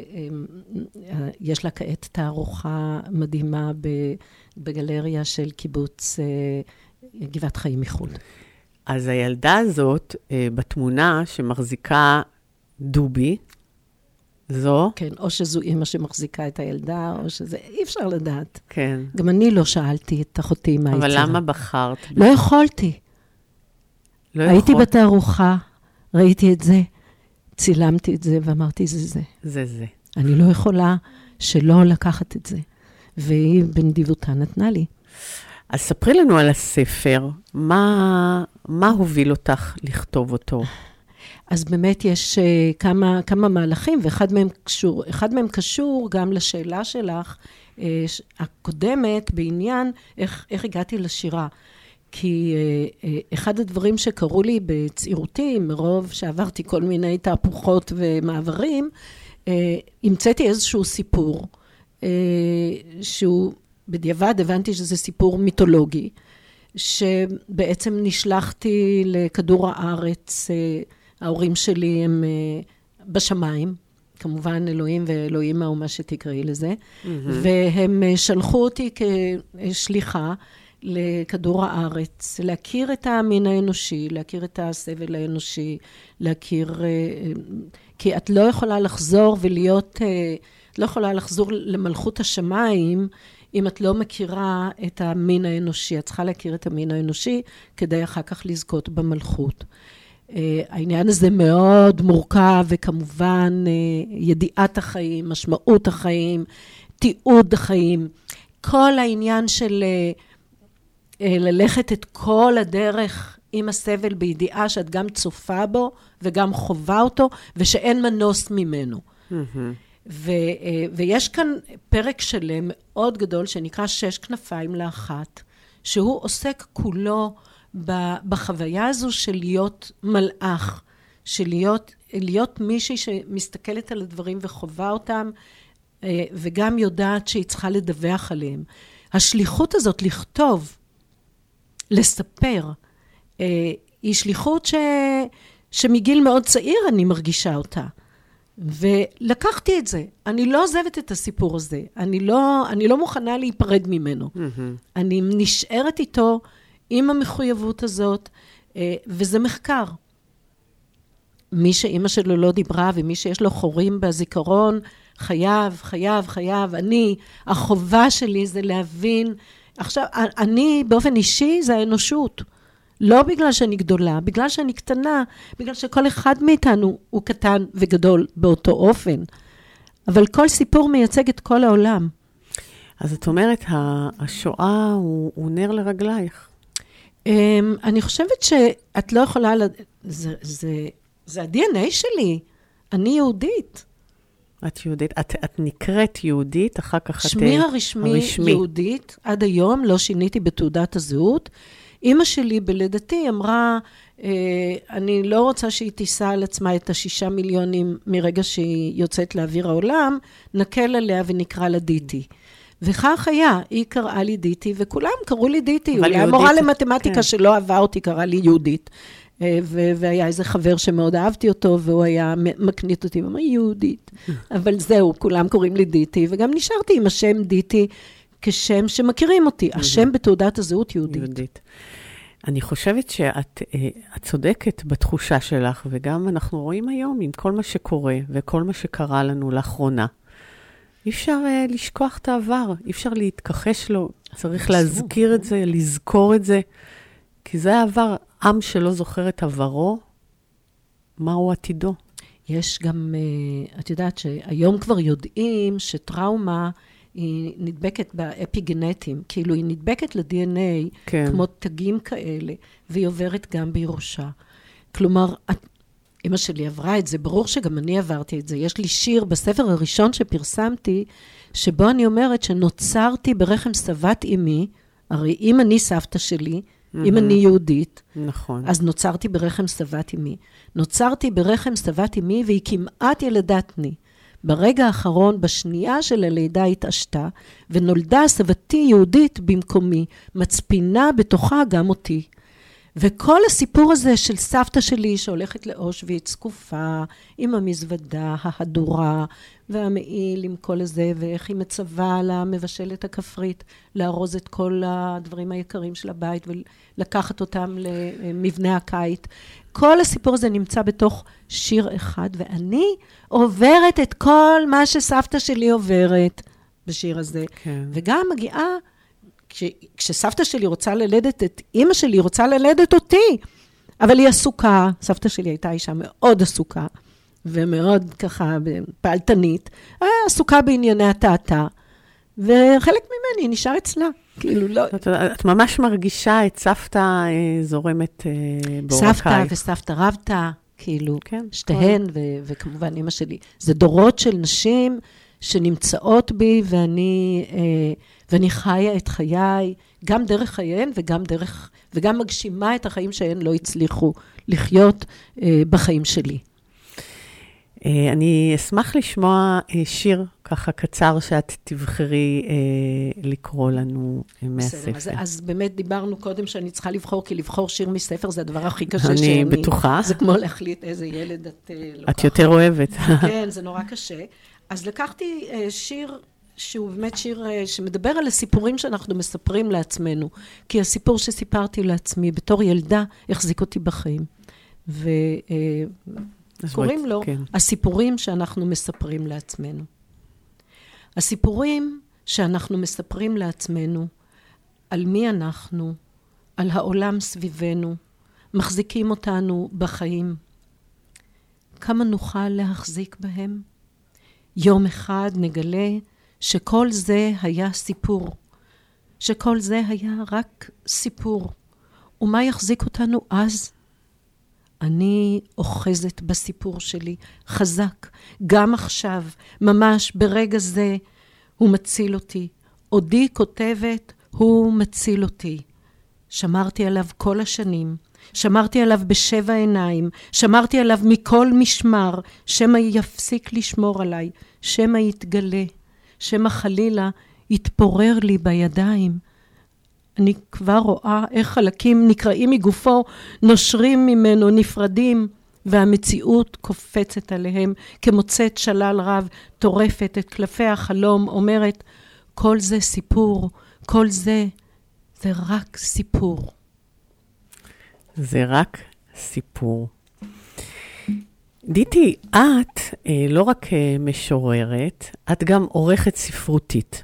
לה כעת תערוכה מדהימה בגלריה של קיבוץ גבעת חיים מחול. אז הילדה הזאת בתמונה שמחזיקה דובי, זו? כן, או שזו אימא שמחזיקה את הילדה, או שזה, אי אפשר לדעת. כן. גם אני לא שאלתי את אחותי מה היצירה. אבל למה בחרת? לא יכולתי. הייתי בתערוכה, ראיתי את זה, צילמתי את זה ואמרתי זה. זה. אני לא יכולה שלא לקחת את זה. והיא בנדיבותה נתנה לי. אז ספרי לנו על הספר, מה הוביל אותך לכתוב אותו? אז באמת יש כמה מהלכים, ואחד מהם קשור גם לשאלה שלך, הקודמת בעניין איך הגעתי לשירה. כי אחד הדברים שקרו לי בצעירותי, מרוב שעברתי כל מיני תהפוכות ומעברים, המצאתי איזשהו סיפור, שהוא בדיעבד הבנתי שזה סיפור מיתולוגי, שבעצם נשלחתי לכדור הארץ, ההורים שלי הם בשמיים, כמובן אלוהים ואלוהים או מה שתקראי לזה, והם שלחו אותי כשליחה לכדור הארץ, להכיר את המין האנושי, להכיר את הסבל האנושי, להכיר, כי את לא יכולה לחזור ולהיות, לא יכולה לחזור למלכות השמיים, אם את לא מכירה את המין האנושי, את צריכה להכיר את המין האנושי, כדי אחר כך לזכות במלכות. העניין הזה מאוד מורכב, וכמובן ידיעת החיים, משמעות החיים, תיעוד החיים, כל העניין של ללכת את כל הדרך עם הסבל בידיעה שאת גם צופה בו וגם חובה אותו, ושאין מנוס ממנו. ויש כאן פרק שלם מאוד גדול שנקרא 6 כנפיים לאחת, שהוא עוסק כולו בחוויה הזו של להיות מלאך, של להיות מישהי שמסתכלת על הדברים וחובה אותם, וגם יודעת שהיא צריכה לדווח עליהם. השליחות הזאת לכתוב, לספר, היא שליחות שמגיל מאוד צעיר אני מרגישה אותה. ולקחתי את זה. אני לא עוזבת את הסיפור הזה. אני לא מוכנה להיפרד ממנו. אני נשארת איתו עם המחויבות הזאת, וזה מחקר. מי שאמא שלו לא דיברה, ומי שיש לו חורים בזיכרון, חייב. החובה שלי זה להבין. עכשיו, אני באופן אישי זה האנושות. לא בגלל שאני גדולה, בגלל שאני קטנה, בגלל שכל אחד מאיתנו הוא קטן וגדול באותו אופן. אבל כל סיפור מייצג את כל העולם. אז את אומרת, השואה הוא נר לרגלייך. אני חושבת שאת לא יכולה, זה ה-DNA שלי. אני יהודית. את יהודית, את נקראת יהודית, אחר כך את שמי הרשמי יהודית, עד היום לא שיניתי בתעודת הזהות. אמא שלי בלידתי אמרה, אני לא רוצה שהיא תישא על עצמה את 6 מיליונים מרגע שהיא יוצאת לאוויר העולם, נקל עליה ונקרא לה דיטי. וכך היה, היא קראה לי דיטי, וכולם קראו לי דיטי. אולי המורה למתמטיקה שלא אהבה אותי קראה לי יהודית. והיה איזה חבר שמאוד אהבתי אותו, והוא היה מקנית אותי, ואמר יהודית. אבל זהו, כולם קוראים לי דיטי, וגם נשארתי עם השם דיטי, כשם שמכירים אותי. השם בתעודת הזהות יהודית. אני חושבת שאת צודקת בתחושה שלך, וגם אנחנו רואים היום עם כל מה שקורה, וכל מה שקרה לנו לאחרונה. אי אפשר לשכוח את העבר, אי אפשר להתכחש לו, צריך להזכיר את זה, לזכור את זה, כי זה העבר, עם שלא זוכר את עברו, מהו עתידו? יש גם, את יודעת שהיום כבר יודעים שטראומה היא נדבקת באפיגנטים, כאילו היא נדבקת ל-DNA, כן. כמו תגים כאלה, והיא עוברת גם בירושה. כלומר, אמא שלי עברה את זה, ברור שגם אני עברתי את זה. יש לי שיר בספר הראשון שפרסמתי, שבו אני אומרת שנוצרתי ברחם סבת אמי, הרי אם אני סבתא שלי, אם אני יהודית, נכון. אז נוצרתי ברחם סבת אמי. נוצרתי ברחם סבת אמי, והיא כמעט ילדתני. ברגע האחרון, בשנייה של הלידה התעשתה, ונולדה סבתי יהודית במקומי, מצפינה בתוכה גם אותי. וכל הסיפור הזה של סבתא שלי שהולכת לאושוויץ, זקופה, עם המזוודה, ההדורה, והמעיל עם כל הזה, ואיך היא מצווה למבשלת הכפרית, לארוז את כל הדברים היקרים של הבית, ולקחת אותם למבנה הקיץ. כל הסיפור הזה נמצא בתוך שיר אחד, ואני עוברת את כל מה שסבתא שלי עוברת בשיר הזה. כן. וגם מגיעה, כשסבתא שלי רוצה ללדת את אמא שלי, רוצה ללדת אותי, אבל היא עסוקה, סבתא שלי הייתה אישה מאוד עסוקה, ומאוד ככה פעלתנית, עסוקה בענייני התאתה, וחלק ממני נשאר אצלה, כאילו לא. את ממש מרגישה את סבתא זורמת בעורקי. סבתא וסבתא רבתא, כאילו, כן, שתיהן, וכמובן אמא שלי. זה דורות של נשים שנמצאות בי, ואני חיה את חיי, גם דרך חייהן וגם מגשימה את החיים שהן לא הצליחו לחיות בחיים שלי. אני אשמח לשמוע שיר ככה קצר שאת תבחרי לקרוא לנו מהספר. בסדר, אז באמת דיברנו קודם שאני צריכה לבחור, כי לבחור שיר מספר זה הדבר הכי קשה שאני... אני בטוחה. זה כמו להחליט איזה ילד את לוקחת. את יותר אוהבת. כן, זה נורא קשה. אז לקחתי שיר שהוא באמת שיר שמדבר על הסיפורים שאנחנו מספרים לעצמנו, כי הסיפור שסיפרתי לעצמי בתור ילדה החזיק אותי בחיים. קוראים לו הסיפורים שאנחנו מספרים לעצמנו. הסיפורים שאנחנו מספרים לעצמנו על מי אנחנו, על העולם סביבנו, מחזיקים אותנו בחיים. כמה נוכל להחזיק בהם? יום אחד נגלה שכל זה היה סיפור, שכל זה היה רק סיפור. ומה יחזיק אותנו אז? אני אוחזת בסיפור שלי חזק, גם עכשיו, ממש ברגע זה, הוא מציל אותי. עודי כותבת, הוא מציל אותי. שמרתי עליו כל השנים, שמרתי עליו בשבע עיניים, שמרתי עליו מכל משמר, שמא יפסיק לשמור עליי, שמא יתגלה, שמא חלילה יתפורר לי בידיים. אני כבר רואה איך חלקים נקראים מגופו, נושרים ממנו, נפרדים, והמציאות קופצת עליהם כמוצאת שלל רב, טורפת את קלפי החלום, אומרת, כל זה סיפור, כל זה רק סיפור. זה רק סיפור. דיטי, את לא רק משוררת, את גם עורכת ספרותית.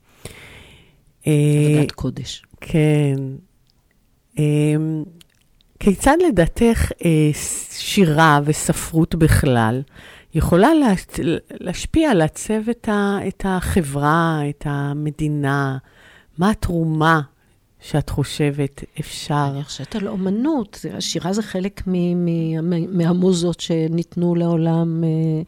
עבודת קודש. כן. כיצד לדעתך שירה וספרות בכלל יכולה להשפיע, לעצב את החברה, את המדינה? מה התרומה שאת חושבת אפשר? אני חושבת על אומנות. השירה זה חלק מהמוזות שניתנו לעולם,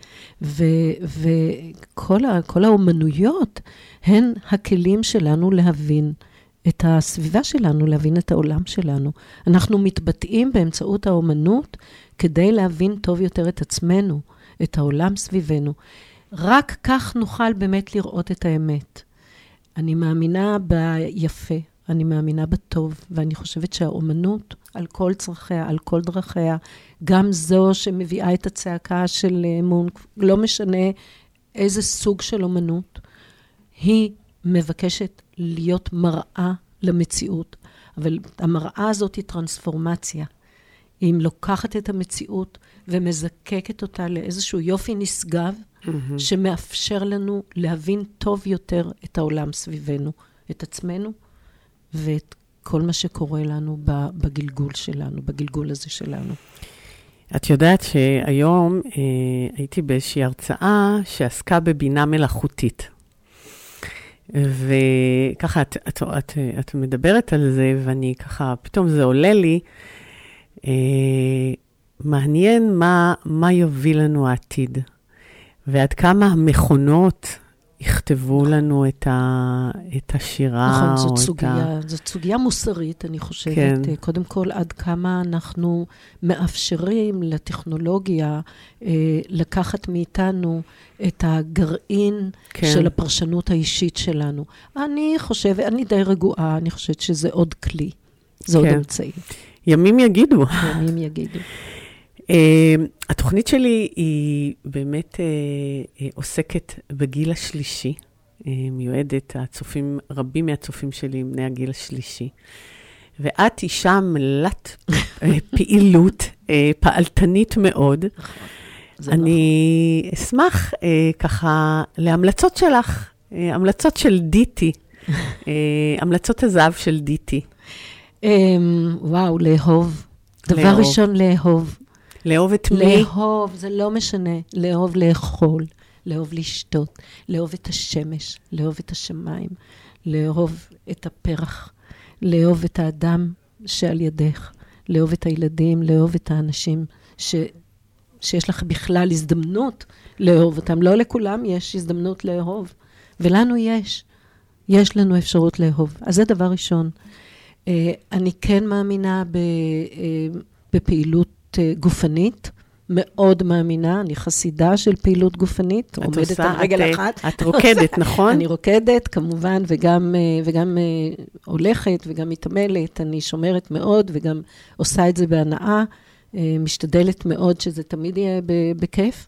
וכל האומנויות הן הכלים שלנו להבין את הסביבה שלנו, להבין את העולם שלנו. אנחנו מתבטאים באמצעות האומנות כדי להבין טוב יותר את עצמנו, את העולם סביבנו. רק כך נוכל באמת לראות את האמת. אני מאמינה ביפה, אני מאמינה בטוב, ואני חושבת שהאומנות על כל צרכיה, על כל דרכיה, גם זו שמביאה את הצעקה של מונק, לא משנה איזה סוג של אומנות, היא מבקשת להיות מראה למציאות, אבל המראה הזאת היא טרנספורמציה. היא לוקחת את המציאות ומזקקת אותה לאיזשהו יופי נשגב, שמאפשר לנו להבין טוב יותר את העולם סביבנו, את עצמנו, ואת כל מה שקורה לנו בגלגול שלנו, בגלגול הזה שלנו. את יודעת שהיום הייתי באיזושהי הרצאה שעסקה בבינה מלאכותית. וככה את מדברת על זה, ואני ככה, פתאום זה עולה לי, מעניין מה יוביל לנו העתיד, ועד כמה המכונות יכתבו לנו את השירה. נכון, זאת סוגיה מוסרית, אני חושבת. כן. קודם כל, עד כמה אנחנו מאפשרים לטכנולוגיה לקחת מאיתנו את הגרעין של הפרשנות האישית שלנו. אני חושבת, אני די רגועה, אני חושבת שזה עוד כלי. זה עוד אמצעי. ימים יגידו. ימים יגידו. התוכנית שלי היא באמת עוסקת בגיל השלישי, מיועדת, רבים מהצופים שלי בני הגיל השלישי, ואת אישה מלאת פעילות, פעלתנית מאוד. אני אשמח ככה להמלצות שלך, המלצות של דיטי, המלצות הזהב של דיטי. וואו, לאהוב. דבר ראשון, לאהוב. לאהוב את מי? לאהוב, זה לא משנה. לאהוב לאכול, לאהוב לשתות, לאהוב את השמש, לאהוב את השמיים, לאהוב את הפרח, לאהוב את האדם שעל ידך, לאהוב את הילדים, לאהוב את האנשים שיש לך בכלל הזדמנות לאהוב אותם. לא לכולם יש הזדמנות לאהוב, ולנו יש לנו אפשרות לאהוב. אז זה דבר ראשון. אני כן מאמינה בפעילות גופנית, מאוד מאמינה, אני חסידה של פעילות גופנית, עומדת על רגל אחת. את רוקדת, נכון? אני רוקדת, כמובן, וגם הולכת, וגם מתעמלת, אני שומרת מאוד, וגם עושה את זה בהנאה, משתדלת מאוד שזה תמיד יהיה בכיף.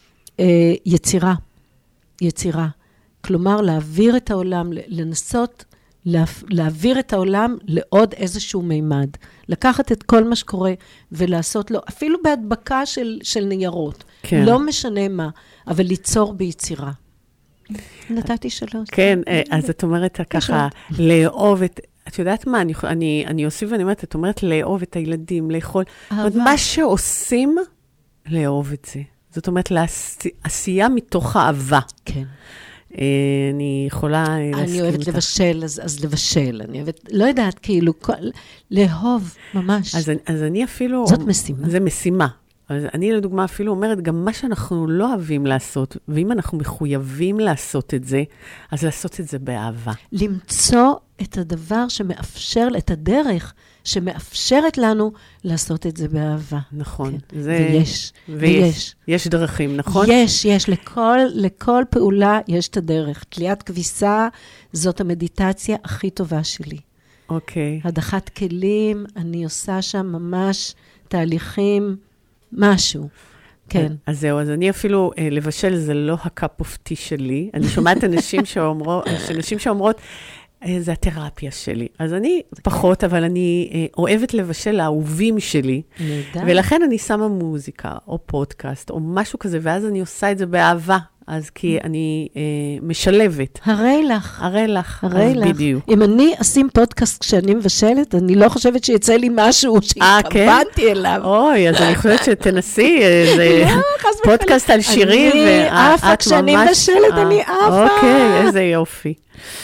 יצירה. כלומר, להעביר את העולם, לנסות להעביר את העולם לעוד איזשהו מימד. לקחת את כל מה שקורה ולעשות לו, אפילו בהדבקה של ניירות. כן. לא משנה מה, אבל ליצור ביצירה. נתתי 3. כן, אז את אומרת ככה, לאהוב את... את יודעת מה, אני אוסיף ואני אומרת, את אומרת לאהוב את הילדים, לאכול. מה שעושים, לאהוב את זה. זאת אומרת, עשייה מתוך אהבה. כן. אני יכולה להסכים אותך. אני אוהבת לבשל, אז לבשל. אני אוהבת, לא יודעת, כאילו, לאהוב, ממש. אז אני אפילו... זאת משימה. זה משימה. אז אני לדוגמה אפילו אומרת, גם מה שאנחנו לא אוהבים לעשות, ואם אנחנו מחויבים לעשות את זה, אז לעשות את זה באהבה. למצוא את הדבר שמאפשר, את הדרך שמאפשרת לנו לעשות את זה באהבה. נכון. כן. זה... ויש. יש דרכים, נכון? יש. לכל פעולה יש את הדרך. תליית כביסה, זאת המדיטציה הכי טובה שלי. אוקיי. הדחת כלים, אני עושה שם ממש תהליכים, משהו. כן. אז זהו, אז אני אפילו, לבשל זה לא הקאפ אוף טי שלי. אני שומעת אנשים שאומרות, זה התרפיה שלי. אז אני פחות, אבל אני אוהבת לבשל לאהובים שלי. נדע. ולכן אני שמה מוזיקה, או פודקאסט, או משהו כזה, ואז אני עושה את זה באהבה. אז כי אני משלבת. הרי לך. בדיוק. אם אני אשים פודקאסט כשאני מבשלת, אני לא חושבת שיצא לי משהו שהתכוונתי אליו. אוי, אז אני חושבת שתנסי איזה פודקאסט על שירים. אני עפה כשאני מבשלת, אני עפה. אוקיי, איזה יופי.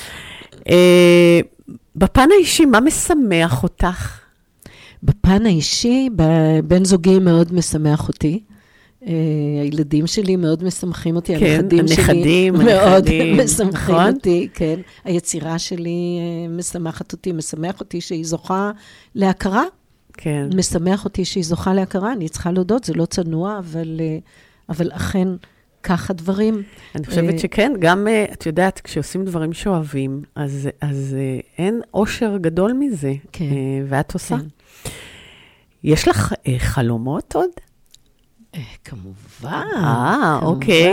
בפן האישי, מה משמח אותך? בפן האישי, בן זוגי מאוד משמח אותי. הילדים שלי מאוד משמחים אותי, הנכדים שלי מאוד משמחים אותי, כן. היצירה שלי משמח אותי שהיא זוכה להכרה. כן. משמח אותי שהיא זוכה להכרה, אני צריכה להודות, זה לא צנוע, אבל אכן ככה דברים. אני חושבת שכן, גם, את יודעת, כשעושים דברים שאוהבים, אז אין אושר גדול מזה, ואת עושה. יש לך חלומות עוד? כמובן. אוקיי.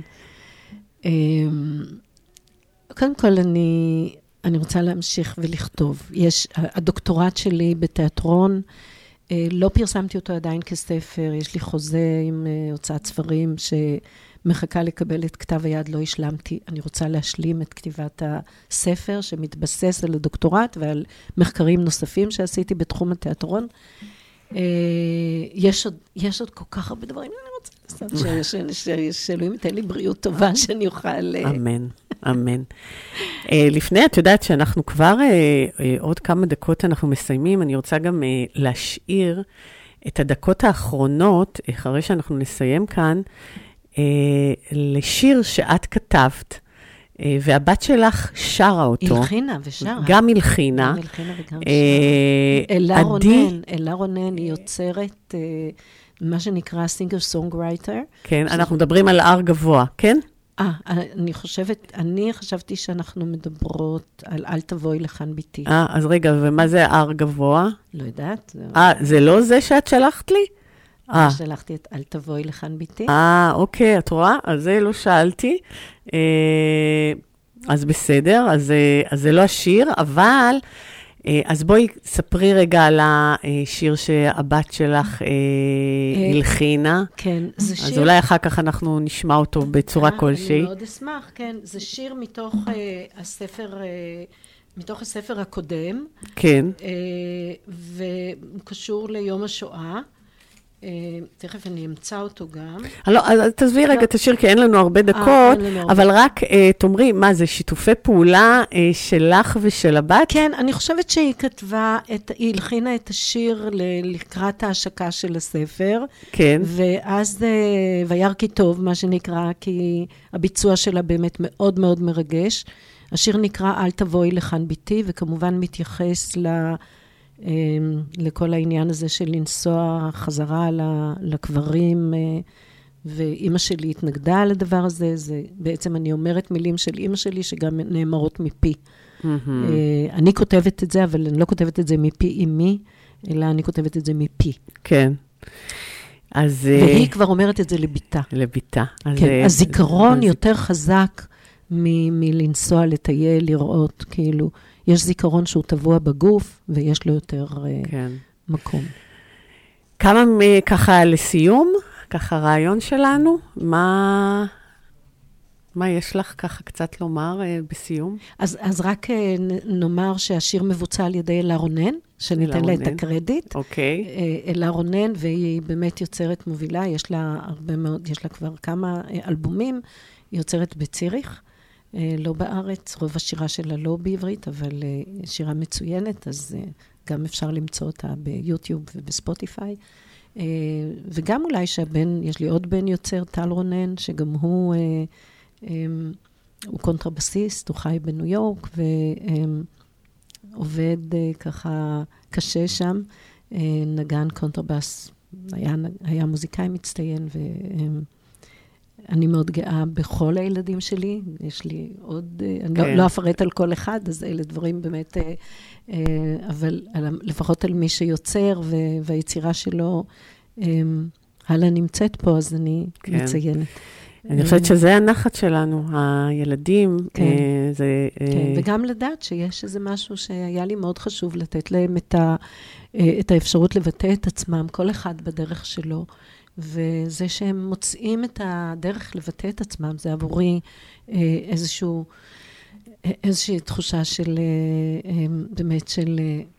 קודם כל, אני רוצה להמשיך ולכתוב. הדוקטורט שלי בתיאטרון, לא פרסמתי אותו עדיין כספר, יש לי חוזה עם הוצאת ספרים שמחכה לקבל את כתב היד, לא השלמתי. אני רוצה להשלים את כתיבת הספר שמתבסס על הדוקטורט ועל מחקרים נוספים שעשיתי בתחום התיאטרון. יש עוד כל כך הרבה דברים, אני רוצה לעשות, שאלוהים ייתן לי בריאות טובה, שאני אוכל... אמן, אמן. לפני, את יודעת שאנחנו כבר, עוד כמה דקות אנחנו מסיימים, אני רוצה גם להשאיר את הדקות האחרונות, אחרי שאנחנו נסיים כאן, לשיר שאת כתבת, והבת שלך שרה אותו. הלחינה ושרה. גם הלחינה. גם הלחינה וגם שרה. אלה רונן היא יוצרת, מה שנקרא סינגר-סונגרייטר. כן, אנחנו מדברים על הר גבוה, כן? אני חשבתי שאנחנו מדברות על אל תבואי לכאן ביתי. אז רגע, ומה זה הר גבוה? לא יודעת. זה לא זה שאת שלחת לי? שלחתי את אל תבואי לכאן ביתי. אוקיי, את רואה? אז זה לא שאלתי. אז בסדר, אז זה לא השיר, אבל, אז בואי ספרי רגע על השיר שהבת שלך הלחינה. כן, זה שיר. אז אולי אחר כך אנחנו נשמע אותו בצורה כלשהי. אני מאוד אשמח, כן. זה שיר מתוך הספר הקודם. כן. והוא קשור ליום השואה. תכף אני אמצא אותו גם. לא, אז תעזבי רגע את השיר, כי אין לנו הרבה דקות, אבל רק תאמרי, מה זה, שיתופי פעולה שלך ושל הבת? כן, אני חושבת שהיא כתבה, היא הלחינה את השיר לקראת ההשקה של הספר. כן. ואז וירא כי טוב, מה שנקרא, כי הביצוע שלה באמת מאוד מאוד מרגש. השיר נקרא אל תבואי לכאן ביתי, וכמובן מתייחס לכל העניין הזה של לנסוע חזרה לקברים, ואימא שלי התנגדה לדבר הזה, זה בעצם אני אומרת מילים של אימא שלי, שגם נאמרות מפי. אני כותבת את זה, אבל אני לא כותבת את זה מפי אמי, אלא אני כותבת את זה מפי. כן. אז... והיא כבר אומרת את זה לביתה. לביתה. כן, הזיכרון יותר חזק מלנסוע, לטייל, לראות, כאילו, יש זיכרון שהוא טבוע בגוף, ויש לו יותר מקום. כמה ככה לסיום, ככה רעיון שלנו, מה יש לך ככה קצת לומר בסיום? אז רק נאמר שהשיר מבוצע על ידי אלה רונן, שניתן לה את הקרדיט. אוקיי. אלה רונן, והיא באמת יוצרת מובילה, יש לה הרבה מאוד, יש לה כבר כמה אלבומים, היא יוצרת בציריך. לא בארץ, רוב השירה שלה לא בעברית, אבל שירה מצוינת, אז גם אפשר למצוא אותה ביוטיוב ובספוטיפיי. וגם אולי שהבן, יש לי עוד בן יוצר, טל רונן, שגם הוא קונטרבסיסט, הוא חי בניו יורק, ועובד ככה קשה שם, נגן קונטרבס, היה מוזיקאי מצטיין, אני מאוד גאה בכל הילדים שלי, יש לי עוד, אני לא אפרט על כל אחד, אז אלה דברים באמת, אבל לפחות על מי שיוצר והיצירה שלו, הלאה נמצאת פה, אז אני מציינת. אני חושבת שזה הנחת שלנו, הילדים. כן, וגם לדעת שיש איזה משהו שהיה לי מאוד חשוב לתת להם את האפשרות לבטא את עצמם, כל אחד בדרך שלו, וזה שהם מוצאים את הדרך לבטא את עצמם, זה עבורי איזושהי תחושה של, באמת של...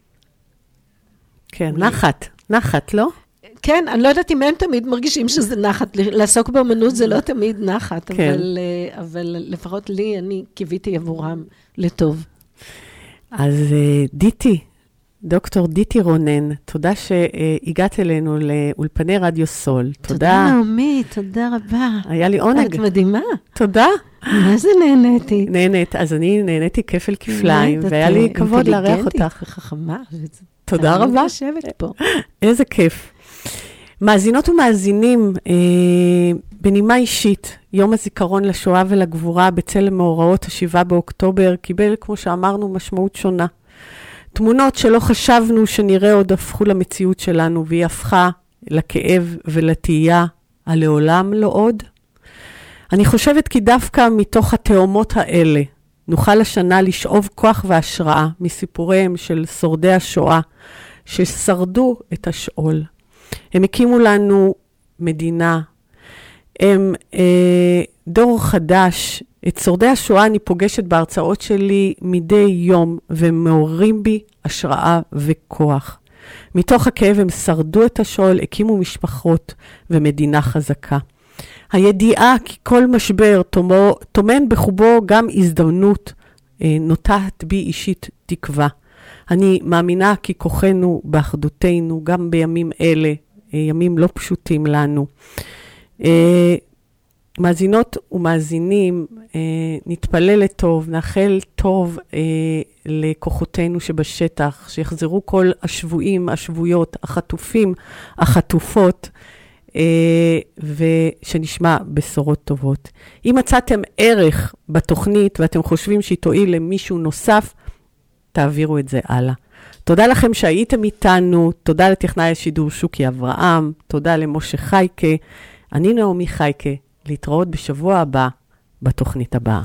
כן, נחת, לא? כן, אני לא יודעת אם הם תמיד מרגישים שזה נחת, לעסוק באמנות זה לא תמיד נחת, כן. אבל לפחות לי, אני קיוויתי עבורם לטוב. אז דיטי, דוקטור דיטי רונן, תודה שהגעת אלינו לאולפני רדיו סול. תודה, נעמי, תודה רבה. היה לי עונג. את מדהימה. תודה. מה זה נהניתי? נהנית, אז אני נהניתי כפל כפליים, והיה לי כבוד לארח אותך. אינטליגנטית וחכמה. תודה רבה. לשבת פה. איזה כיף. מאזינות ומאזינים, בנימה אישית, יום הזיכרון לשואה ולגבורה בצל מאורעות ה7 באוקטובר, קיבל, כמו שאמרנו, משמעות שונה. תמונות שלא חשבנו שנראה עוד הפכו למציאות שלנו, והיא הפכה לכאב ולתהייה הלעולם לא עוד. אני חושבת כי דווקא מתוך התאומות האלה, נוכל השנה לשאוב כוח והשראה מסיפוריהם של שורדי השואה, ששרדו את השאול. הם הקימו לנו מדינה, הם דור חדש. את שורדי השואה אני פוגשת בהרצאות שלי מדי יום, והם מעוררים בי השראה וכוח. מתוך הכאב הם שרדו את השאול, הקימו משפחות ומדינה חזקה. הידיעה כי כל משבר תומן בחובו גם הזדמנות, נוטעת בי אישית תקווה. אני מאמינה כי כוחנו באחדותנו, גם בימים אלה, ימים לא פשוטים לנו. מאזינות ומאזינים, נתפלל לטוב, נאחל טוב לכוחותינו שבשטח, שיחזרו כל השבויים, השבויות, החטופים, החטופות, ושנשמע בשורות טובות. אם מצאתם ערך בתוכנית ואתם חושבים שהיא תועיל למישהו נוסף, תעבירו את זה הלאה. תודה לכם שהייתם איתנו, תודה לטכנאי השידור שוקי אברהם, תודה למשה חייקה, אני נעמי חייקה, להתראות בשבוע הבא בתוכנית הבאה.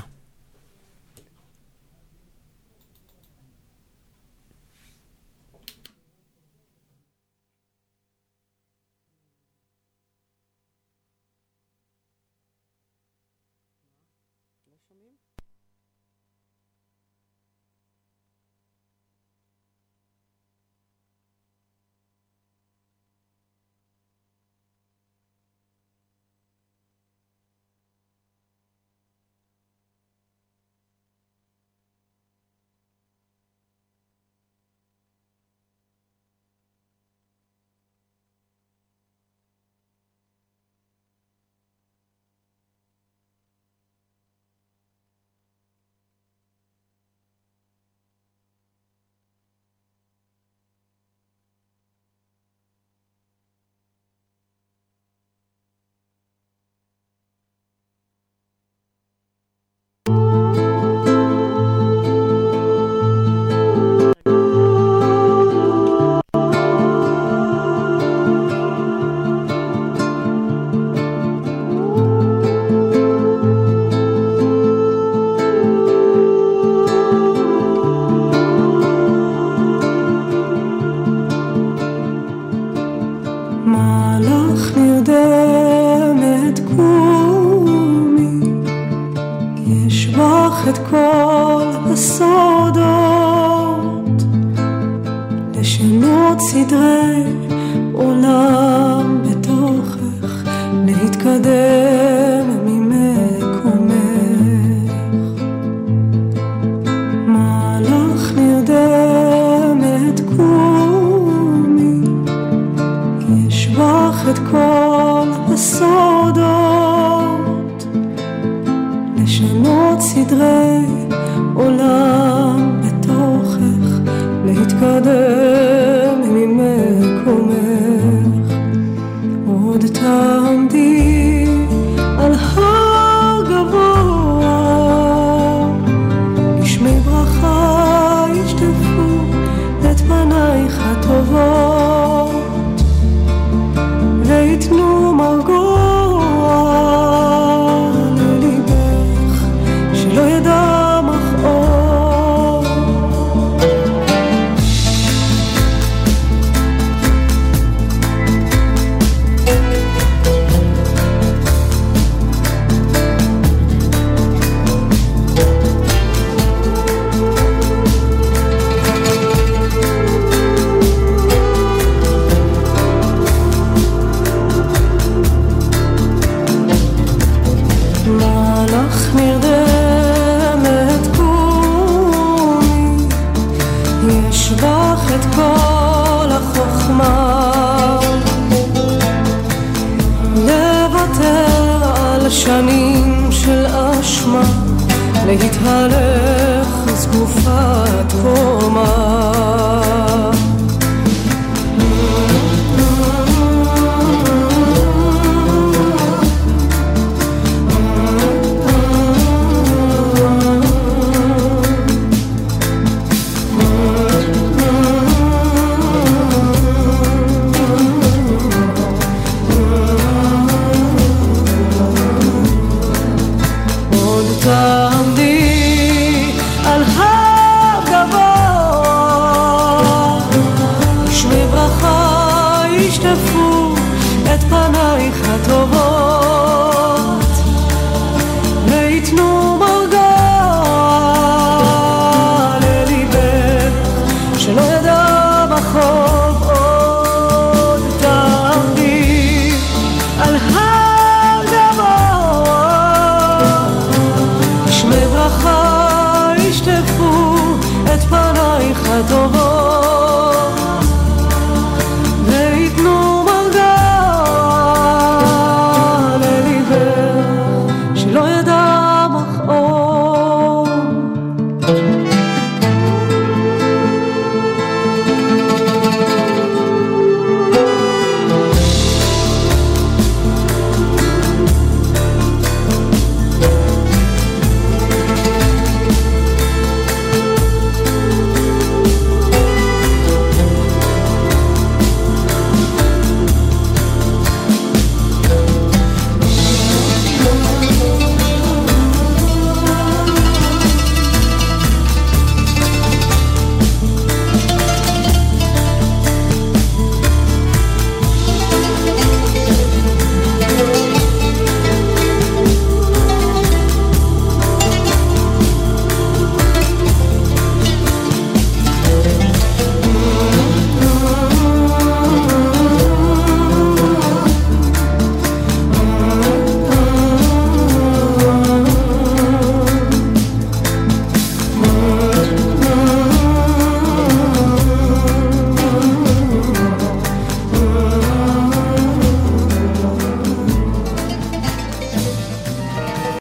לשבח את כל הסודות, לשנות סדרי עולם בתוכך, להתקדם ממקומך. מלאך נרדמת קומי, ישבח את כל הסודות, לשנות סדרי עולם בתוכך, להתקדם ממקומך. עוד תעמדי על הר גבוה, גשמי ברכה ישטפו את פנייך הטובות, ויתנו מרגוע לליבך שלא ידע מכאוב. מלאך נרדמת קומי, ישבח את כל החוכמה, לוותר על שנים של אשמה, להתהלך זקופת קומה. עוד